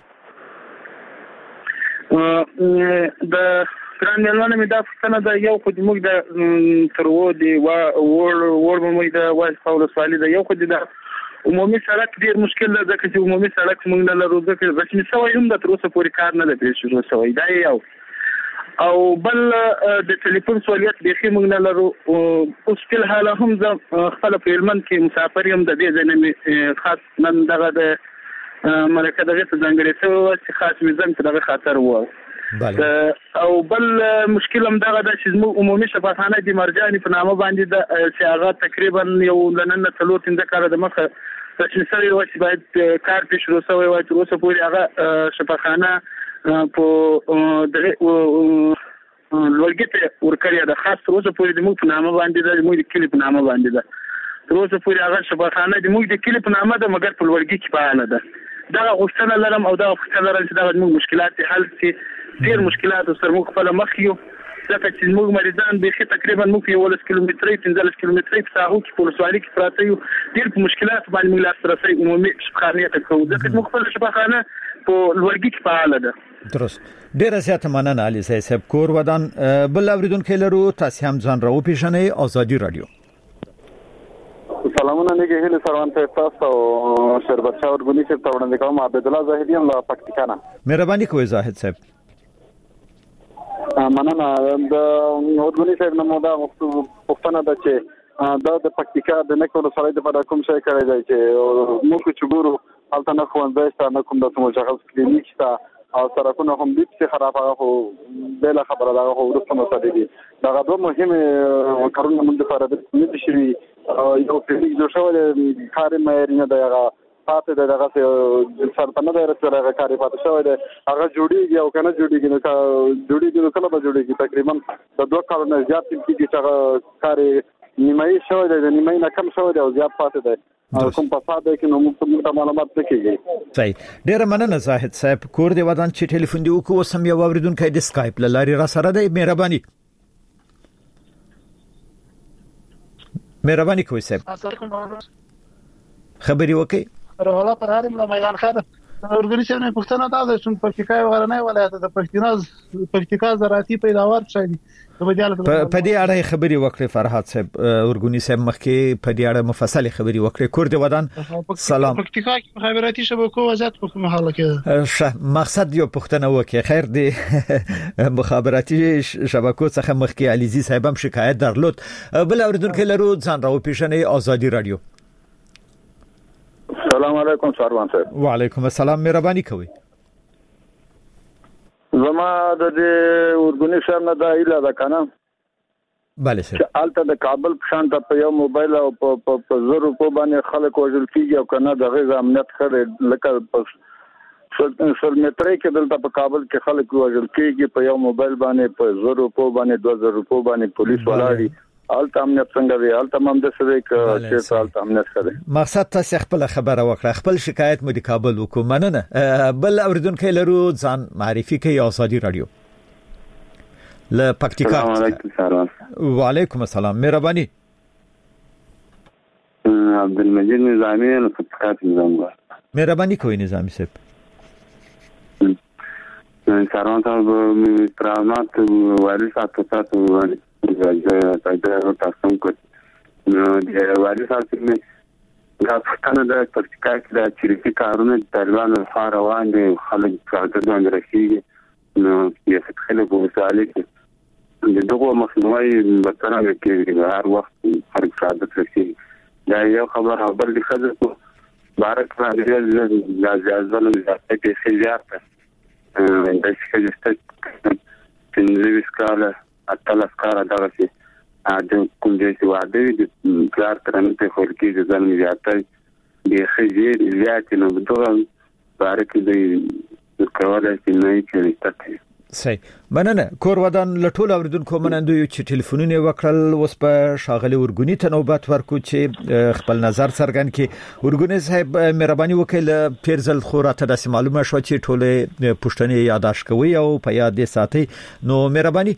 د ګران مېلمانه مې دا څنګه د یو خو د موږ د ترو دی ور موږ د واجب خاور صالح د یو خو د عمومي سړک ډیر مشکل ده، ځکه چې عمومي سړک موږ نه لرو، ځکه رسمي سوی هم د تر اوسه پورې کار نه دی شروع شوی. دا یو او بل د ټلیفون سہولیت به موږ نه لرو. اوس په حال هم ز خپل په هلمند کې مسافر یم، د دې ځنه خاص نن دغه د مرکه دغه څنګه چې خاص میزان دغه خاطر وو. او بل مشکل هم دغه د چې عمومي شفاخانه د مرجاني په نامه باندې د چې هغه تقریبا یو لنن 3 کال د مخه چې سړی و چې باید کار پیش شروع شوی و، تر اوسه پورې هغه شفاخانه په دغه لوګیته ورکړی د خاص تر اوسه پورې د موږ په نامه باندې د موږ د کلی په نامه باندې ده. تر اوسه پورې هغه شفاخانه د موږ د کلی په نامه ده، مګر په لوګي کې فعال ده. دا غوښتنه لرم او دا غوښتنه لرم چې دا موږ مشکلات حل شي. ډیر مشکلات سره موږ خپل مخ یو، ځکه چې موږ مریضان به تقریبا موږ یو 10 کیلومتري 15 کیلومتري په ساحو کې په ولسوالۍ کې پراته یو. ډیر مشکلات باندې موږ لاسرسي عمومي شفاخانه ته کوو، ځکه موږ خپل شفاخانه په لوګي کې فعال ده. درست. ډیر زیاته مننه علي صاحب. کور ودان بل اوریدونکو لرو، تاسو هم ځان راو پیژنئ. آزادي رادیو. سلامونه نیګه هله سروان ته تاسو او شربت شاه اورګنی څخه وړاندې کوم. عبد الله زاهدی هم لا پکتیکا نه. مهرباني کوئ زاهد صاحب. مننه. د اورګنی صاحب نو دا پښتنه ده چې دا د پکتیکا د نکولو سره د پر کوم شي کړی دی چې موږ چې ګورو حالت نه خوندای ست نه کوم د مشخص کلینیک ته او سرکونه هم دې څه خراب هغه خو بل خبره دا خو ورسته مسله دي. دا غوډه مهمه کارونه موږ لپاره د دې شری یو کلینیک جوړ شوی کار مې نه دی هغه پاتې دغه سرطان نه راځي هغه کاری پاتې شوی دی. هغه جوړیږي او کنه جوړیږي نو کله به جوړیږي تقریبا د 2 کالونو زیات کیږي چې هغه کاری نیمایي شوی دی، د نیمایي نه کم شوی دی او زیات پاتې دی. کوم فساد کې نو موږ معلومات نکېږي. صحیح. ډیر مننه زاهد صاحب. کور دی ودان چې ټلیفون دی وکړو سم یو اوریدونکو د اسکایپ لاري را سره دی. مهرباني کوئ صاحب. خبري وکي. رولا پر هرم له میدان خان ارګانیزیشن پښتنه دا چې پکتیکا ورنه ولایت د پکتیکا زراعتي پیداوار شایي په دې اړه خبري وکړي فرحات صاحب. ارګانیزیشن مخکې په دې اړه مفصل خبري وکړي. کور دی ودان سلام. پکتیکا خبراتي شبکو وضعیت په کومه حال کې مقصد یو پښتنه وکي خیر دی. مخابراتي شبکو څخه مخکې عليزي صاحب هم شکایت درلود. بل اوریدونکو لرو ځان راو پیښنې ازادي رادیو. السلام علیکم سروان صاحب. وعلیکم السلام. مهرباني کوئ. زما د دې ورګونیشن نه دا ایله ده کنه. bale سر. الته د کابل په شان ته یو موبایل او په زرو په باندې خلک وژل کیږي او کنه د غیر امنیت خړې لکه په سل مترې کې دلته په کابل کې خلک وژل کیږي په یو موبایل باندې په زرو په باندې 2000 په باندې پولیس ولاړي. الته امنیت څنګه دی؟ الته هم د سره کې چې امنیت خره. مقصد تاسو خپل خبره وکړه. خپل شکایت مو د کابل وکړ. مننه. بل اوریدونکو لرو ځان معرفي کوي ازادي رادیو. ل پکتیکا. وعلیکم السلام. مهرباني. عبدالمجید نظامی نو پکتیکا نظام. مهرباني کوي نظامی صاحب. سروان صاحب ترامات وارث تاسو باندې دا تاسو کوم نو د وارث تاسو دا څنګه د پکتیکا کې د چریکي کارونه د طالبانو لپاره روان دي. خلک څنګه باندې راشي نو یې څه خلک وسالي د دغه مخنوي بتره کې هر وخت هر څه راشي. دا یو خبر بل د خزه بارک راځي د ځازل د کې زیاته د شکایت چې نوې سکاله اتل افکار دغه چې د کوم ځای چې واده د پلار ترنه ته خور کې د ځان زیاتې د خېجې زیاتې نو دغه بارک د کولای شي نه کې تکي. صحیح. مننه. کور ودان لټول اوریدونکو منندوی چې ټلیفونونه وکړل. اوس په شاغلي ورګونی ته نوبت ورکو چې خپل نظر څرګند کړي. ورګونی صاحب مهرباني وکړئ. پیرزل خوراته د معلومه شو چې ټوله پښتنې یاداش کوي او په یاد دي ساتي. نو مهرباني.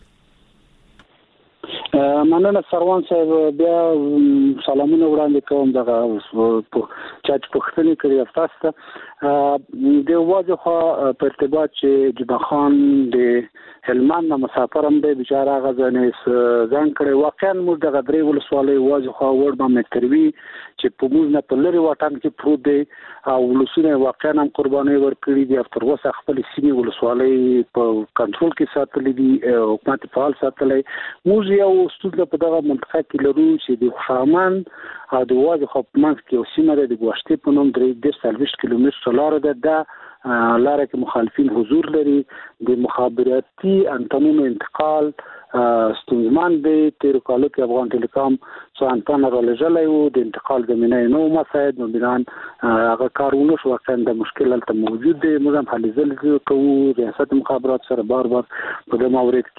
مننه سروان صاحب. بیا سلامونه وړاندې کوم دغه چات پښتنې کړی تاسو ته د واجب په ارتباط چې جبا خان د هلمند مسافر هم دی بیچاره غزنه ځان کړي. واقعا موږ د غدري ولسوالۍ واجب ور باندې تروي چې په موږ نه په لري وطن کې پروت دی او ولسونه واقعا هم قرباني ورکړي دي. تر اوسه خپل سیمې ولسوالۍ په کنټرول کې ساتلې دي. حکومت فعال ساتلې. موږ یو ستوده په دغه منطقه کې لرو چې د خشامان او د واجب په منځ کې یو سیمه ده د ګوشتي په نوم 340 کیلومتر لاره ده. دا لاره کې مخالفین حضور لري. د مخابراتي انتنونو انتقال ستونزمن دی. تیر کالو کې افغان ټلیکام څو انتن را لېږلی وو د انتقال زمینه نو مساعد نو بنان هغه کارونه شو. واقعا د مشکل البته موجود دی. موږ هم حل ځل کوو. ریاست مخابرات سره بار په دې مورید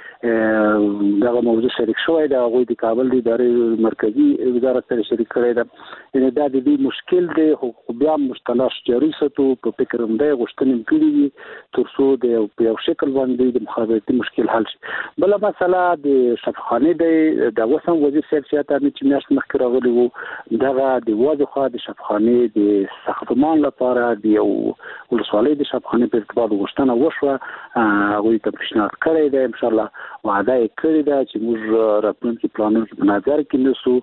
کې دغه موضوع شریک شوی دی. هغه د کابل د ادارې مرکزی وزارت سره شریک کړی دی. یعنی دا د دې مشکل دی. خو بیا مشتلاش جاری ساتو په فکر هم دی غوښتنې کړي ترڅو د یو شکل باندې د مخابراتي مشکل حل شي. بل مسله د شفاخانه دی. د وسم وزیر سیاست چې میاشت مخکې راغلی وو دغه د واجب د شفاخانه د ساختمان لپاره د یو ولسوالۍ د شفاخانه په ارتباط غوښتنه وشوه. هغه ته پیشنهاد کړی دی. ان شاء الله وعده یې کړې ده چې موږ راتلونکي پلانونه په نظر کې نیسو.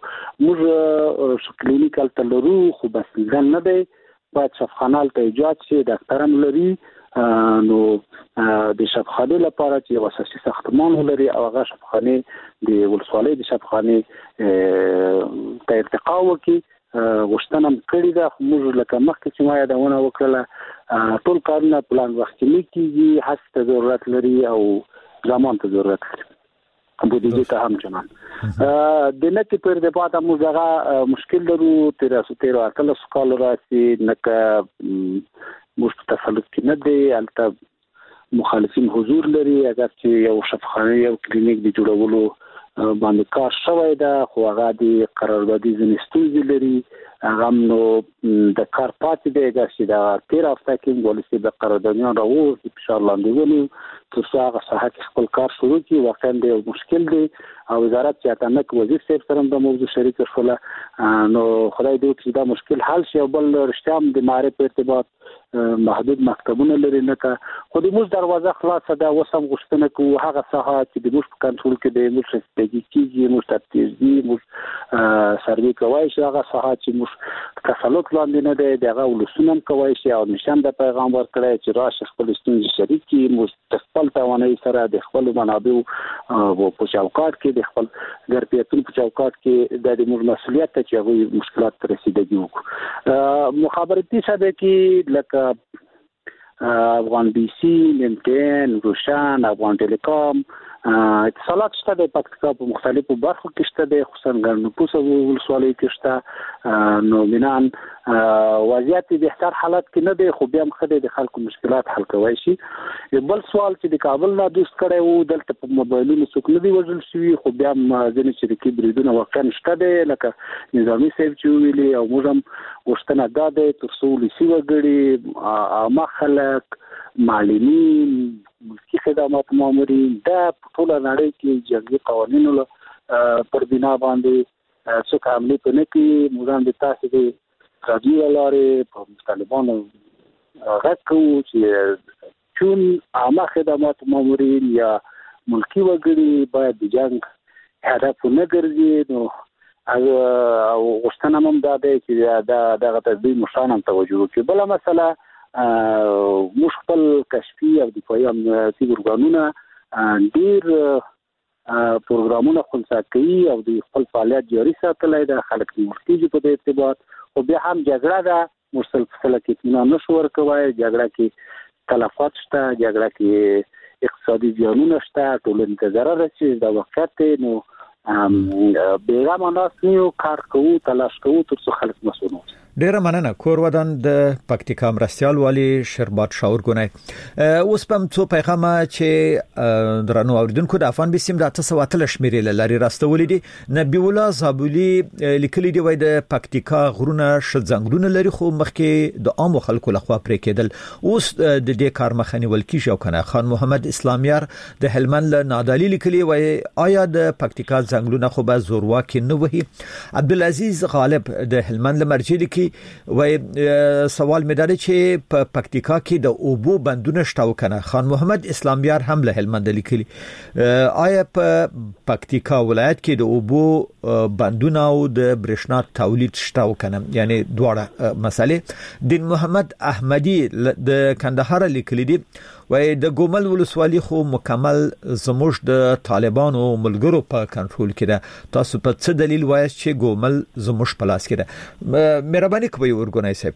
موږ کلینیکل تلرو خو بس نه دی. باید شفاخانه ته ایجاد شي. ډاکټران لري نو د شفاخانه لپاره چې یو اساسي ساختمان ولري او هغه شفاخانه د ولسوالۍ د شفاخانه ته ارتقا وکړي. غوښتنه کړې ده. موږ لکه مخکې چې ما یادونه وکړه ټول کارونه پلان وخت کې کیږي. هڅه ته ضرورت لري او زمان ته ضرورت لري. بودیجه ته هم چنان د نتی پر د پاته موږ هغه مشکل لرو. 13 کال راسي نک موږ په تسلط کې نه دی. البته مخالفین حضور لري. اگر چې یو شفاخانه یو کلینیک د جوړولو باندې کار شوی ده خو هغه د قراردادي ځنې ستونزې لري. غم نو د کارپات دیګه چې دا 13 هفته کې ولسی د قراردادیان راوو ان شاء الله دیونی تر څو هغه ساحه خپل کار شروع کی واقعا د مشکل دی او وزارت چې اتنک وزیر صاحب سره د موضوع شریک شول نو خدای دې چې دا مشکل حل شي او بل رښتیا د معرفت په ارتباط محدود مکتبونه لري نه کا خو د موږ دروازه خلاصه ده وسم غوښتنه کوو هغه ساحه چې د موږ په کنټرول کې د موږ ستراتیژي موږ ترتیبي موږ سروي کوي چې هغه ساحه چې موږ تسلط لاندې نه دی دغه ولسونم کوي چې او نشان د پیغمبر کړی چې راشه خپل ستونزې شریک کی موږ خپل توانایي سره د خپل منابع او په چوکاټ کې د خپل ګرپیتون په چوکاټ کې د موږ مسؤلیت ته چې هغه مشکلات رسیدګي وکړو مخابراتي ساده کې لکه افغان بي سي لینکن روشن افغان ټیلیکام اتصالات شته د پکتیکا په مختلفو برخو کې شته د خصوصا ګرنپوس ولسوالۍ کې شته نو مینان وضعیت د بهتر حالت کې نه دی خو بیا هم خدای د خلکو مشکلات حل کوي شي بل سوال چې د کابل نه دوست کړي وو دلته په موبایلونو څوک نه دی وژل شوی خو بیا هم ځینې چې د کیبریدونه واقعا شته دی لکه نظامی صاحب چې ویلي او موږ هم غوښتنه دا دی تر څو ولسي وګړي عامه خلک معلمین ملکی خدمات مامورین دا ټول نړۍ کې جنگي قوانینو پر بنا باندې څوک عملي پنه کې موږ د تاسو د رادیو لارې په طالبانو غږ چې چون عامه خدمات مامورین یا ملکی وګړي باید د جنگ هدف نه ګرځي نو او غوښتنه هم دا دی چې دا دغه تدبیر مشانم توجه وکړي بل مسله موږ خپل کشفي او دفاعي امنیتي ارګانونه ډیر پروګرامونه خپلسا کوي او د خپل فعالیت جاري ساتلای د خلک مرتجي په ارتباط او بیا هم جګړه ده مسلسله کې نه نشو ورکوي جګړه کې تلفات شته جګړه کې اقتصادي زیانونه شته ټولنې ته ضرر رسي دا وخت نو بیغمه ناس نیو کار کوو تلاش کوو تر څو خلک مسؤل وي ډیره مننه کور ودان د پکتیکا مرستيال والی شربات شاور ګنای اوس پم څو پیغام چې درنو اوریدونکو د افغان بسیم د 800 شمیرې لري راستولې دي نبی الله زابولی لیکلي دی وای د پکتیکا غرونه شځنګلونه لري خو مخکې د عام خلکو لخوا پرې کېدل اوس د دې کار مخنی ول کیږي او کنه خان محمد اسلامیار د هلمند نادالی لیکلي وای آیا د پکتیکا ځنګلونه خو به زورواکي نه وهي عبدالعزيز غالب د هلمند مرجلي وای سوال مې داري چې په پکتیکا کې د اوبو بندونه شته کنه خان محمد اسلامیار هم له هلمند لیکلي آیا په پکتیکا ولایت کې د اوبو بندونه او د برښنا تولید شته کنه یعنی دواړه مسالې دین محمد احمدی د کندهار لیکلي دي وای د ګومل ولسوالي خو مکمل زموږ د طالبانو ملګرو په کنټرول کې ده تاسو په څه دلیل وایي چې ګومل زموږ په لاس کې ده مهرباني کوئ ورګونای صاحب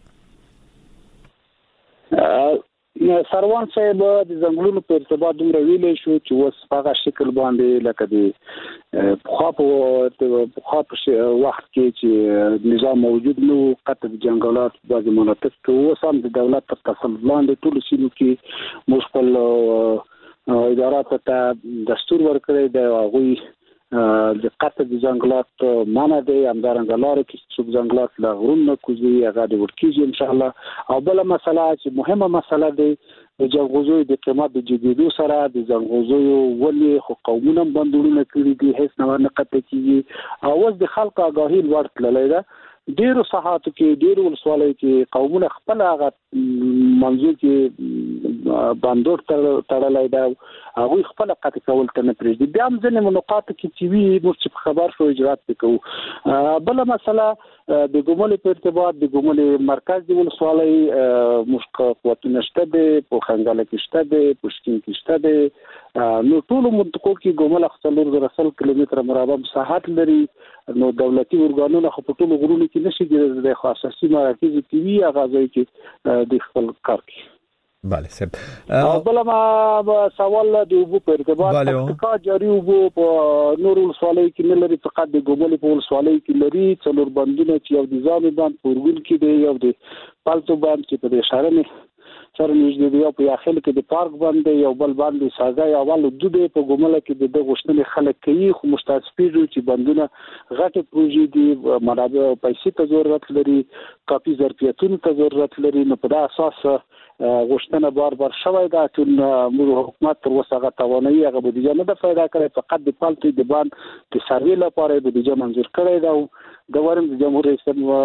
سروان صاحب د زنګلونو په ارتباط دومره ویلې شو چې اوس هغه شکل باندې لکه د خاپ وخت کې چې نظام موجود نو قطع جنگلات بعض مناطق کې اوس هم د دولت تر تسلط لاندې ټول سیمو کې موږ خپل ادارات ته دستور ورکړی دی هغه د قطع جنگلات مانه دی همدارنګه لارې کې څوک جنگلات لا غرونه کوزي هغه د ورکیږي ان شاء الله او بل مسله چې مهمه مسله دی د جنغوزو د قیمت د جديدو سره د جنغوزو ولې خو قومونه بندونه کړی دي هیڅ نه قطع کیږي او اوس د خلکو آگاهی لوړ کړلای دا ډیرو ساحاتو کې ډیرو ولسوالۍ کې قومونه خپل هغه منځو کې باندور تړلای دا هغه خپل قطع کول ته نه پرېږدي بیا هم ځینې نقاط کې چې وی موږ خبر شو اجرات وکړو بل مسله د ګومل په ارتباط د ګومل مرکز د ولسوالۍ مشق قوتونه شته د پوخنګل کې شته د پښتون کې شته د نو ټول منطقو کې ګومل خپل رسل کیلومتر مربع مساحت لري نو دولتي ورګانونه خو په ټول غرونو کې نشي د خاصه مراکز کې وی اغازي کې د خپل کار کوي بله صاحب بل ما سوال د وبو په ارتباط تکا جاری وبو په نور ولسوالۍ کې نه لري فقط د ګومل په ولسوالۍ کې لري څلور بندونه چې یو د ځان باندې پورګل کې دی یو د پالتو باندې چې په اشاره نه سره نږدې دی په داخل کې د پارک باندې یو بل باندې سازای اول دوی په ګومله کې د غشتنې خلک کوي خو مستثفیږي چې بندونه غټه پروژې دي منابع او پیسې ته ضرورت لري کافي ظرفیتونو ته ضرورت لري نو په اساس غشتنه بار شوی دا چې موږ حکومت تر اوسه غوښتنه هغه بودیجه نه ده پیدا کړې فقط د پالتي د باندې د سروې لپاره بودیجه منظور کړې ده د ورم جمهور رئیس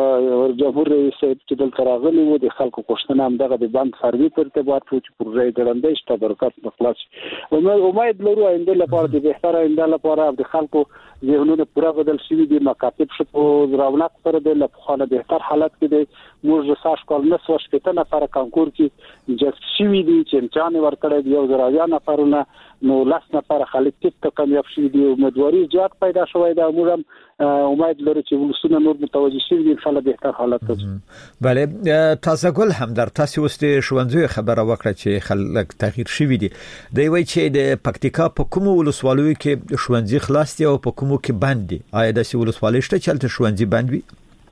چې دلته راغلی وو د خلکو غوښتنه هم دغه د باندې سروې په ارتباط چې پروژې ګړندې شته برکت مخلاص امید لرو آینده لپاره د بهتر آینده لپاره د خلکو ذهنونه پورا بدل شي دي مکاتب شپو رونق پر د لپاره بهتر حالت کې د موږ ساش کول نه سوش کته نفر کانکور کې جذب شي دي چې امتحان ورکړی دی او زرایا نفرونه نو لاس نفر خلک ته کامیاب شي دي امیدواري زیات پیدا شوی دا موږ امید لرو چې ولسونه نور متوجه شي دي ان شاء الله بهتر حالت ته بله تاسو ګل همدار تاسو واستې شوونځي خبره وکړه چې خلک تغییر شوی دي دی وای چې د پکتیکا په کوم ولسوالۍ کې شوونځي خلاص دي او په کوم کې بند دي آیا د ولسوالۍ شته چې تل شوونځي بند وي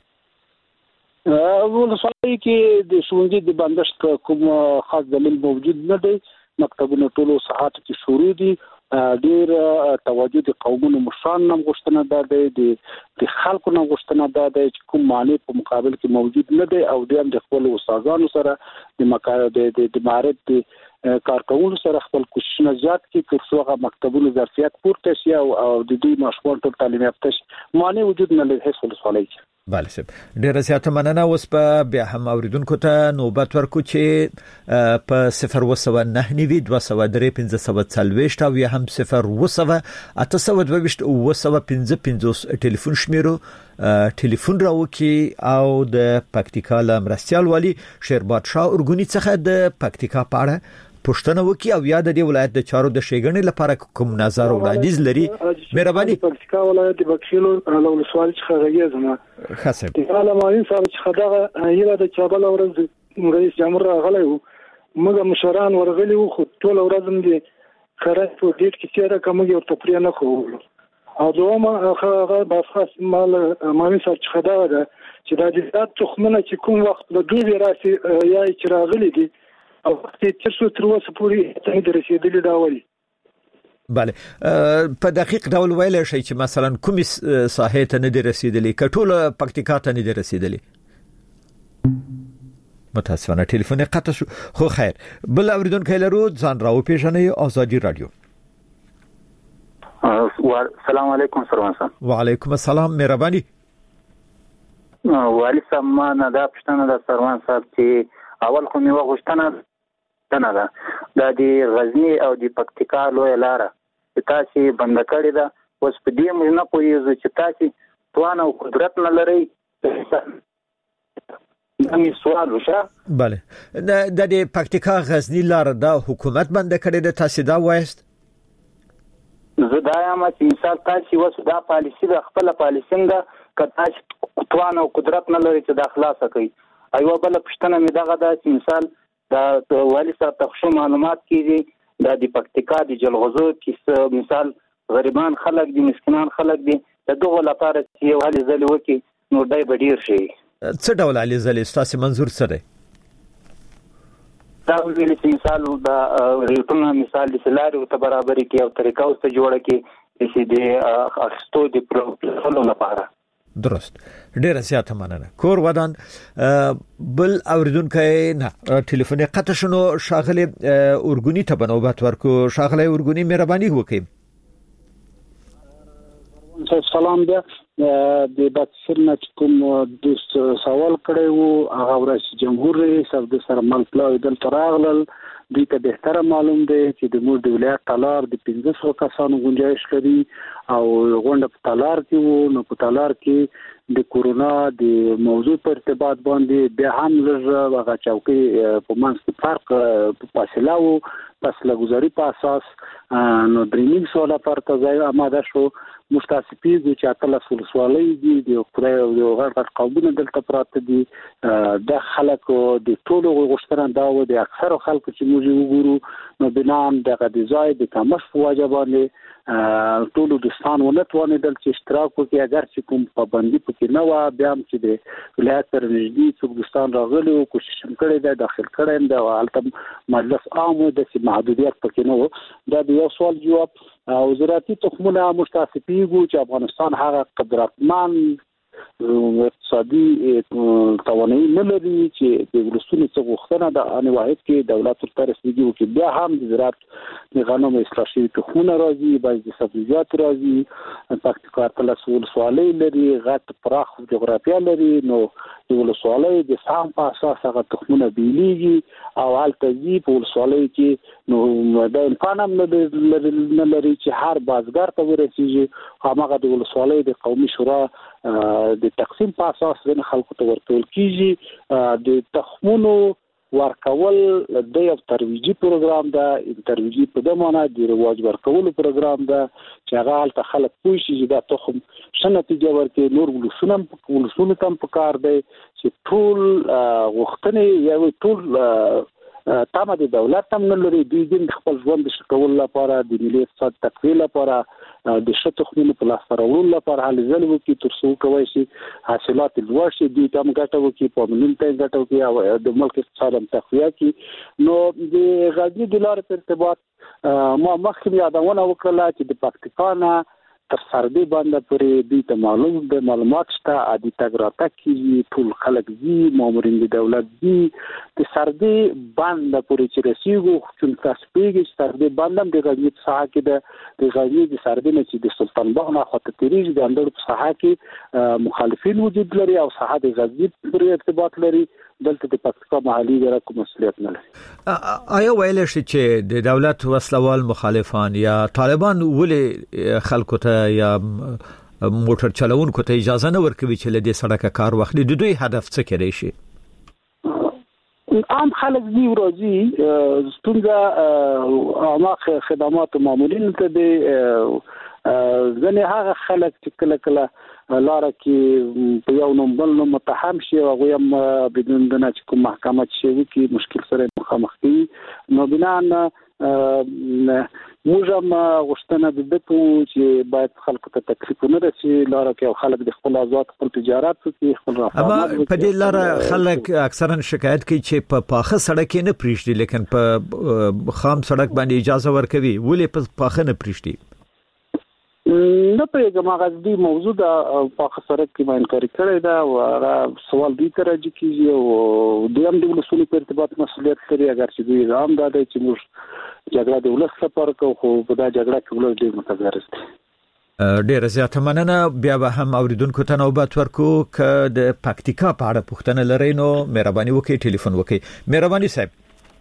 ولسوالۍ کې د شوونځي د بندښت کوم خاص دلیل موجود نه دی مکتبونه ټول ساعت کې شروع دي ډیر توجه د قومونو مشران نم غوښتنه ده د خلکو نم غوښتنه ده چې کوم معنی په مقابل کې موجود نه دی او د خپل استادانو سره د معارف د کارکونکو سره خپل کوششونه زیات کړي تر څو هغه مکتبونو ظرفیت پورته شي او د دوی مشغول ټول تعلیم یافته شي معنی وجود نه لري هیڅ ولسوالۍ بله سب ډیره زیاته مننه اوس په بیا هم اوریدونکو ته نوبت ورکو چې په 01992031540 او یا هم 0898285 ټلیفون شمیرو ټلیفون راوکي او د پکتیکا لمرستیال والی شیرباد شاه اورګونی څخه د پکتیکا پاړه پښتنه وکي او یاد دی ولایت د چارو د شیګنې لپاره کوم نظر وړاندیز لري مهرباني پکتیکا ولایت د بکشلو له ولسوالۍ څخه غږیږم خاصه تعالی مالین صاحب چې خدغه یله د چابل ورځ رئیس جمهور راغلی وو موږ مشران ورغلی وو خو ټول ورځ دې خرج په ډیټ کې چې دا کوم یو تفریح نه کوو او دوما هغه باسخاص مال مالین صاحب چې خدغه ده چې د دې تخمنه چې کوم وخت د دوی راسي یا چې راغلی دي او چې څو تر اوسه پورې ته رسیدلی دا وایي بله په دقیق ډول ویل شي چې مثلا کومې ساحه ته نه رسیدلی کټوله پکتیکا ته نه رسیدلی متاسفانه ټلیفون قطع شو خو خیر بل اوریدونکو لرو ځان راو پیژنې ازادي رادیو السلام علیکم سروان صاحب وعلیکم السلام مهرباني والی سم نه دا پښتنه د سروان صاحب چې اول خو میوه غوښتنه ده د غزنی او د پکتیکا لوی لاره چې تاسو بند کړی ده اوس په دې موږ نه پوهیږو چې تاسو توان او قدرت نه لري نمی سوال وشه بله د پکتیکا غزنی لاره د حکومت بند کړی ده تاسو دا وایست زه دا یم چې مثال تاسو وس دا پالیسی د خپل پالیسینګه کته توان او قدرت نه لري چې د خلاصه کوي ایوه بل پښتنه می دغه د مثال د والی صاحب تخشو معلومات کیږي د پکتیکا د جلغوزو کې مثال غریبان خلک دي مسکینان خلک دي دغه لپاره چې یو حل زلی وکي نو دای بدیر شي څه ډول علي زلی تاسو منظور سره دا ویل چې مثال د ریټونه مثال د سلاري او برابرۍ کې او طریقه او څه جوړه کې چې د اخستو د پروګرام لپاره درست ډیر زیاته مننه کور ودان بل اوریدونکو نه ټلیفون قطع شنو شاغله اورګونی ته بنوبت ورکو شاغله اورګونی مهرباني وکړئ سلام ده د باسرنا کوم دوست سوال کړی وو هغه ورځ جمهور رئیس د سره ملپلاوی دل تراغلل دوی ته بهتره معلوم دی چې د مور د ولایت تالار د 1500 کسانو گنجائش لري او غونډه په تالار کې وو نو په تالار کې د کورونا د موضوع په ارتباط باندې بیا هم لږ هغه چوکۍ په منځ کې فرق په فاصله وو پس لګزاري په اساس نو درېنګ سوال پر ځای آماده شو مستاسفي چې اتل سولسوالۍ دي د خدای او غړ قومونه دلته پراته دي د خلکو د ټولو غوښتنه دا و د اکثر خلکو چې موږ وګورو نو بنام دغه د ځای د کمش په وجه باندې ټول دوستان ونتوانیدل چې اشتراک وکړي اگر چې کوم پابندي پکې نه و بیا هم چې د ولایت سره نږدې څوک دوستان راغلي او کوشش کړی دی داخل کړی دی او هلته مجلس عام د محدودیت پکې نه و دا د یو سوال جواب او زراعتي تخمونه مستعصبيږي چې افغانستان هغه قدرتمن اقتصادي توانایي نه لري چې د ولسونو څخه غوښتنه د ان واحد کې دولت تر رسیدګي وکړي بیا هم د زراعت د غنم اصلاح شوي تخمونه راځي بعض د سبزیجات راځي پکتیکا ته ولسوالۍ لري غټ پراخ جغرافیه لري نو د ولسوالۍ د سهم په اساس هغه تخمونه بیلیږي او هلته ځي په ولسوالۍ کې نو د امکان هم نه لري چې هر بازګر ته ورسیږي هغه د ولسوالۍ د قومي شورا د تقسیم په اساس د خلکو ته ورکول کیږي د تخمونو ورکول د یو ترویجي پروګرام ده ترویجي په دمانه د رواج ورکول پروګرام ده چې هغه حالت خلک پوه شي چې دا تخم څه نتیجه ورکړي نور ولسونه تم په کار دی چې ټول غوښتنې یا ټول تامه د دولت هم نه لري دوی د خپل ژوند د شکول لپاره د ملي اقتصاد تقویه لپاره د شته تخمونو په لاس راوړلو لپاره هلې ځل وکړي تر څو کوي چې حاصلات لوړ شي دوی تم ګټه وکړي په ملي ته ګټه وکړي او د ملک اقتصاد هم تقویه کړي نو د غزني د لارې په ارتباط ما مخکې یادونه وکړه چې د پکتیکا نه تر سردي باندې پورې د معلومات شته عادي تګراتک کیږي ټول خلک دي مامورین د دولت دي د سردي باندې پورې چې رسیدو چې تاسو پیږي چې سردي باندې د غزني په ساحه کې د غزني د سردي نه چې د سلطان باغ نه خاطر تیریږي د اندر په ساحه کې مخالفین وجود لري او ساحه د غزني پورې ارتباط لري دلته د پکتیکا محلي اداره کوم مسؤلیت نه لري آیا ویل شي چې د دولت وسلوال مخالفان یا طالبان ولې خلکو ته یا موټر چلوونکو ته اجازه نه ورکوي چې له دې سړکه کار واخلي د دوی هدف څه کېدای شي عام خلک دی ورځي ستونزه عامه خدمات مامورین ته دی ځنه هغه خلک چې کله لاره کې په یو نومبل نو متهم شي او هم بدون د نه کوم محکمه شي کې مشکل سره مخامخ دي نو بنا موږ هم غوښتنه د دې چې باید خلکو ته تکلیف نه رسي لاره کې او خلک د خپل آزاد خپل تجارت کوي خپل اما په دې لاره خلک اکثرا شکایت کوي چې په پاخه سړک نه پریږدي لیکن په خام سړک باندې اجازه ورکوي ولې په پاخه نه پریږدي نه پېږم هغه دې موضوع د پاخه سړک کې باندې کاری کړی دا او سوال دې تر راځي کیږي او د هم د ولسونو په ارتباط مسؤلیت لري اگر چې دوی رام داده چې موږ جګړه د ولس لپاره کوو خو په دا جګړه کې ولس ډېر متضرر دي ډېر زیاته مننه بیا به هم اوریدونکو ته نوبت ورکو ک د پکتیکا په اړه پوښتنه لرئ نو مهرباني وکړئ ټلیفون وکړئ مهرباني صاحب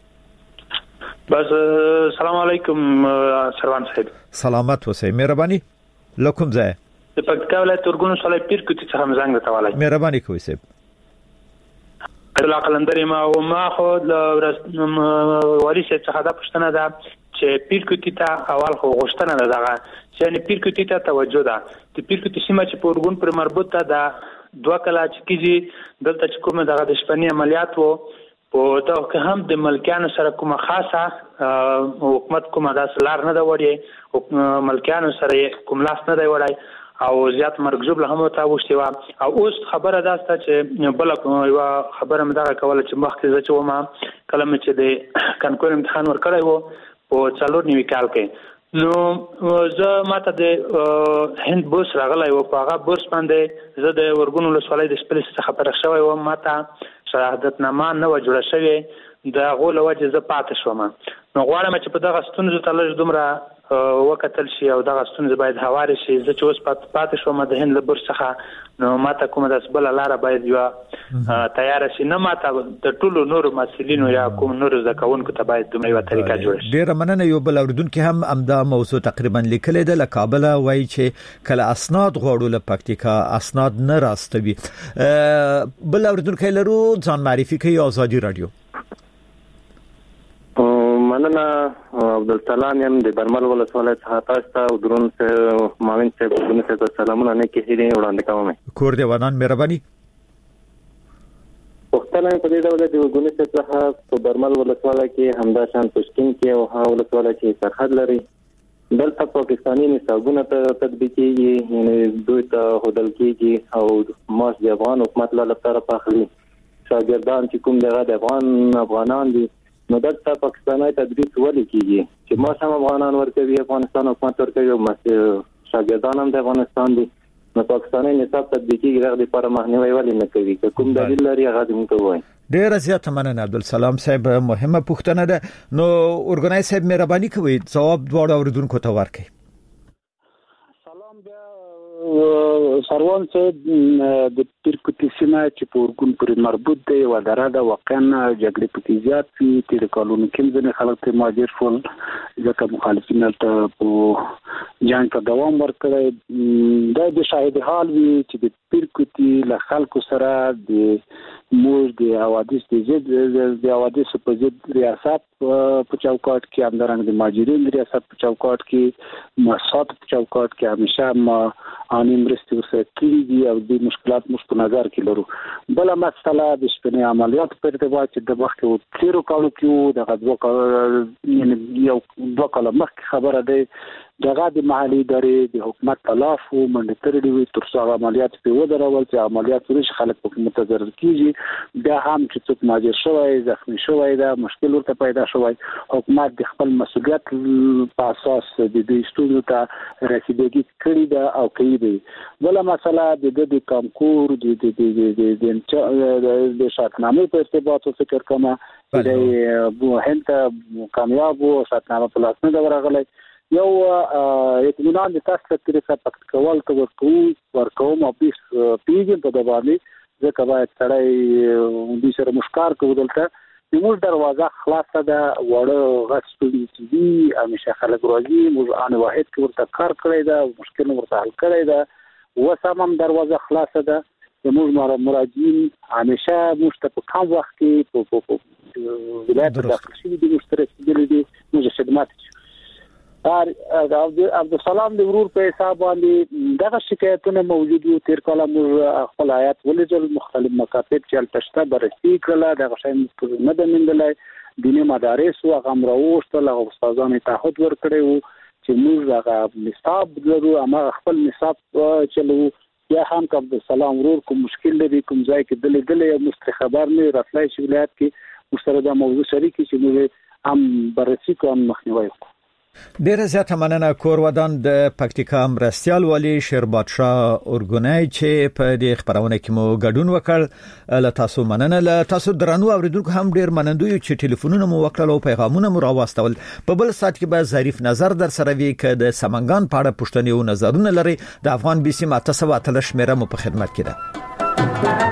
بس سلام علیکم سروان صاحب سلامت اوسئ مهرباني لکم ځای د پکتیکا ولایت تورګون سولای پیر کوټی څخه مزنګ ته والای مهرباني کوئ صاحب الله قلندر ما خو والی څخه دا پښتنه ده چې پیر کوټی ته اول خو غوښتنه ده دغه چې پیر کوټی ته توجه ده د پیر کوټی سیمه چې پورګون پر مربوطه ده دوه کلا چې کیږي دلته چې کومه دغه د شپنی عملیات وو په دا که هم د ملکیانو سره کومه خاصه حکومت کومه داس لار نه دا وړي ملکیانو سره کوم لاس نه دی وړي او زیات مرګجوب له هم ته وشتي او اوس خبره داسته چې بل یو خبره مدغه کوله چې مخکې ځ چې ومه کلمه چې د کنکور امتحان ور کړی وو په 4 کال کې نو زه ماته د هند بوس راغلی و په هغه بوس باندې زه د ورګونو ولسوالۍ د شپلې څخه پرخ شوی و ماته شهادتنامه نه و جوړه شوې د غول وجه زه پاتې شوم نو غواړم چې په دغه ستونزو ته لږ دومره وکتل شي او دغه ستونزې باید هوارې شي زه چې اوس پاتې شوم د هند له بورس څخه نو ماته کومه داسې بله لاره باید یوه تیاره شي نه ماته د ټولو نورو مسؤلینو یا کوم نورو زده کوونکو ته باید دومره یوه طریقه جوړه شي ډېره مننه یو بل اورېدونکي هم همدا موضوع تقریبا لیکلی ده له کابله وایي چې کله اسناد غواړو له پکتیکا اسناد نه راستوي بل اورېدونکی لرو ځان معرفي کوي ازادي راډیو مننه عبدالسلام یم د برمل ولسوالۍ څخه تاسو ته او درون سه ماوین صاحب درون سه سلامونه نه کې هیله وړاندې کوم کور دی ودان مهرباني پښتنه په دې ډول د ورګونی څخه په برمل ولسوالۍ کې همدا شان پښتون کې او ها ولسوالۍ کې سرحد لري دلته پاکستاني نصابونه تطبیقيږي، یعنی دوی ته هدل کېږي او ماس د افغان حکومت له طرفه اخلي. شاګردان چې کوم دغه د افغانان دي نو دلته پاکستاني تدریس ولې کېږي چې ماس هم افغانان ورکوي، افغانستان حکومت ورکوي او شاګردان هم د افغانستان دي، نو پاکستاني نصاب تطبیقي غږ لپاره مخنیوي ولې نه کوي؟ کوم دلیل لري هغه دې موږ وایي. ډیر زیات مننه عبدالسلام صاحب، مهمه پوښتنه ده. نو اورګنایز صاحب مهرباني کوئ جواب دواړو اوریدونکو ته ورکړئ. سلام بیا سروان صاحب، د پیرکوټي سیمه چې په اورګون پورې مربوط دی و دراده واقعا جګړې پکې زیات دي. تیر کالونو کې ځینې خلک ته مهاجر شول ځکه مخالفین ته په جنگ ته دوام ورکړی. دا د شاهد حال وي چې د پیرکوټي له خلکو سره د موږ د حوادث د حوادث په ضد ریاست په چوکاټ کې، همدارنګه د مهاجرین ریاست په چوکاټ کې، مؤسسات په چوکاټ کې همیشه اني مرستې ورسره کړي دي او د مشکلات موږ په نظر کې لرو. بل مسله د شپنې عملیات په ارتباط چې د وخت کې تیرو کالو کې دغه دوه کال مخکې خبره ده دغه د محلي ادارې د حکومت تلاف او منډتري وي تر څو عملیات په ودرول چې عملیات ورش خلک په متضرر کیږي. بیا هم چې څوک ماجر شوی زخمی شوی دا مشکل ورته پیدا شوی، حکومت د خپل مسؤلیت په اساس د دې ستونزو ته رسیدګي کړې ده او کوي دی. بل مسله د کانکور د شرطنامې په ارتباط فکر کوم چې د هند کامیاب او شرطنامه په لاس نه ورغلی. یو اطمینان د تاسو طریقه پکت کول ته ورکوم او پیږي په دبالي ځکه باید سړی د سره مشکار کودلته موږ دروازه خلاصه ده وړه غسل دي همیشه خلک راځي موږ ان واحد کې ورته کار کړی دا مشکل ورته حل کړی دا وسامم دروازه خلاصه ده موږ مراجعین همیشه موږ ته په کم وخت کې په ولایت داخل شي د مشترک دي موږ خدمات عبدالسلام د ورور په حساب باندې دغه شکایتونه موجود دي. تیر کال موږ خپل آیات ولجل مختلف مکاتب چې التشته بررسي کړل دغه شی نه د مندلای دیني مدارس او غمروشتل او استادانو تعهد ورکړي چې موږ هغه نصاب لرو هغه خپل نصاب چلو. یا هم که عبدالسلام ورور کوم مشکل لري کوم ځای کې دلې مستخبر نه راتلای شي ولایت کې مسترد موضوع شریک چې موږ هم بررسي کوم مخنیوي وکړو. ډیره زیاته مننه. کورودان د پکتیکا مرستیال والی شیربادشاه اورګونای چې په دې خبرونه کې مو ګډون وکړ. له تاسو مننه. له تاسو درنو اوریدونکو هم ډیر منندوی چې ټلیفونونه مو وکړل او پیغامونه مو راوستل. په بل سات کې به ظریف نظر در سره وی ک د سمنګان په اړه پوښتنې او نظرونه لري. د افغان بي سي ماته 7 شمیره مو په خدمت کې ده.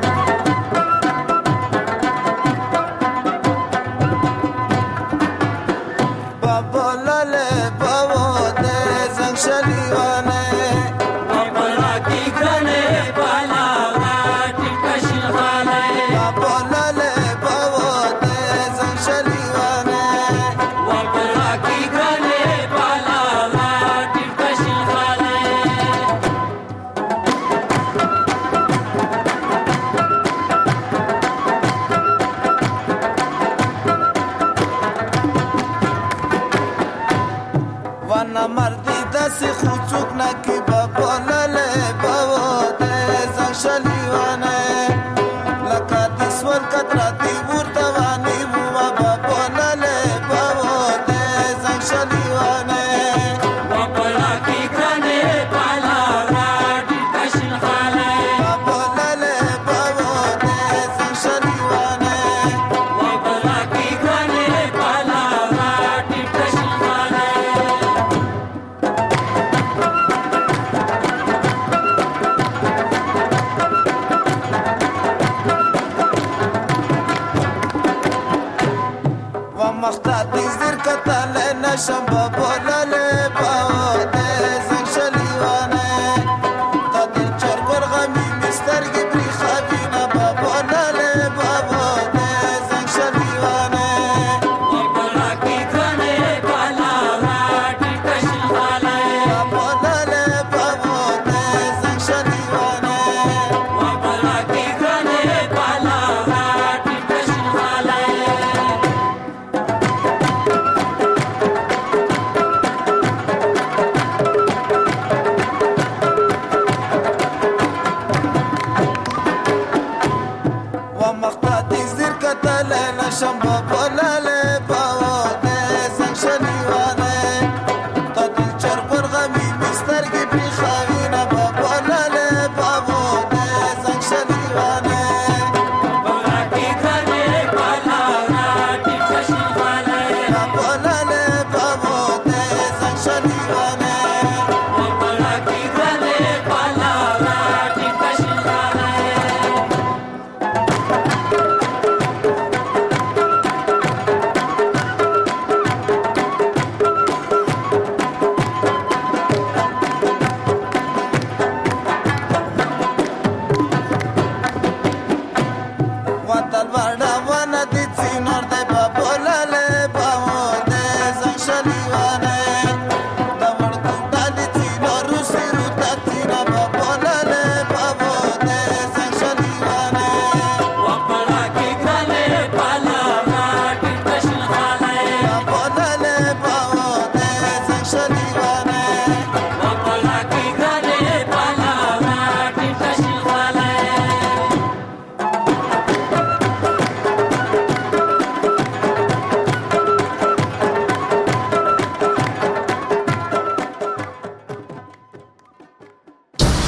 شما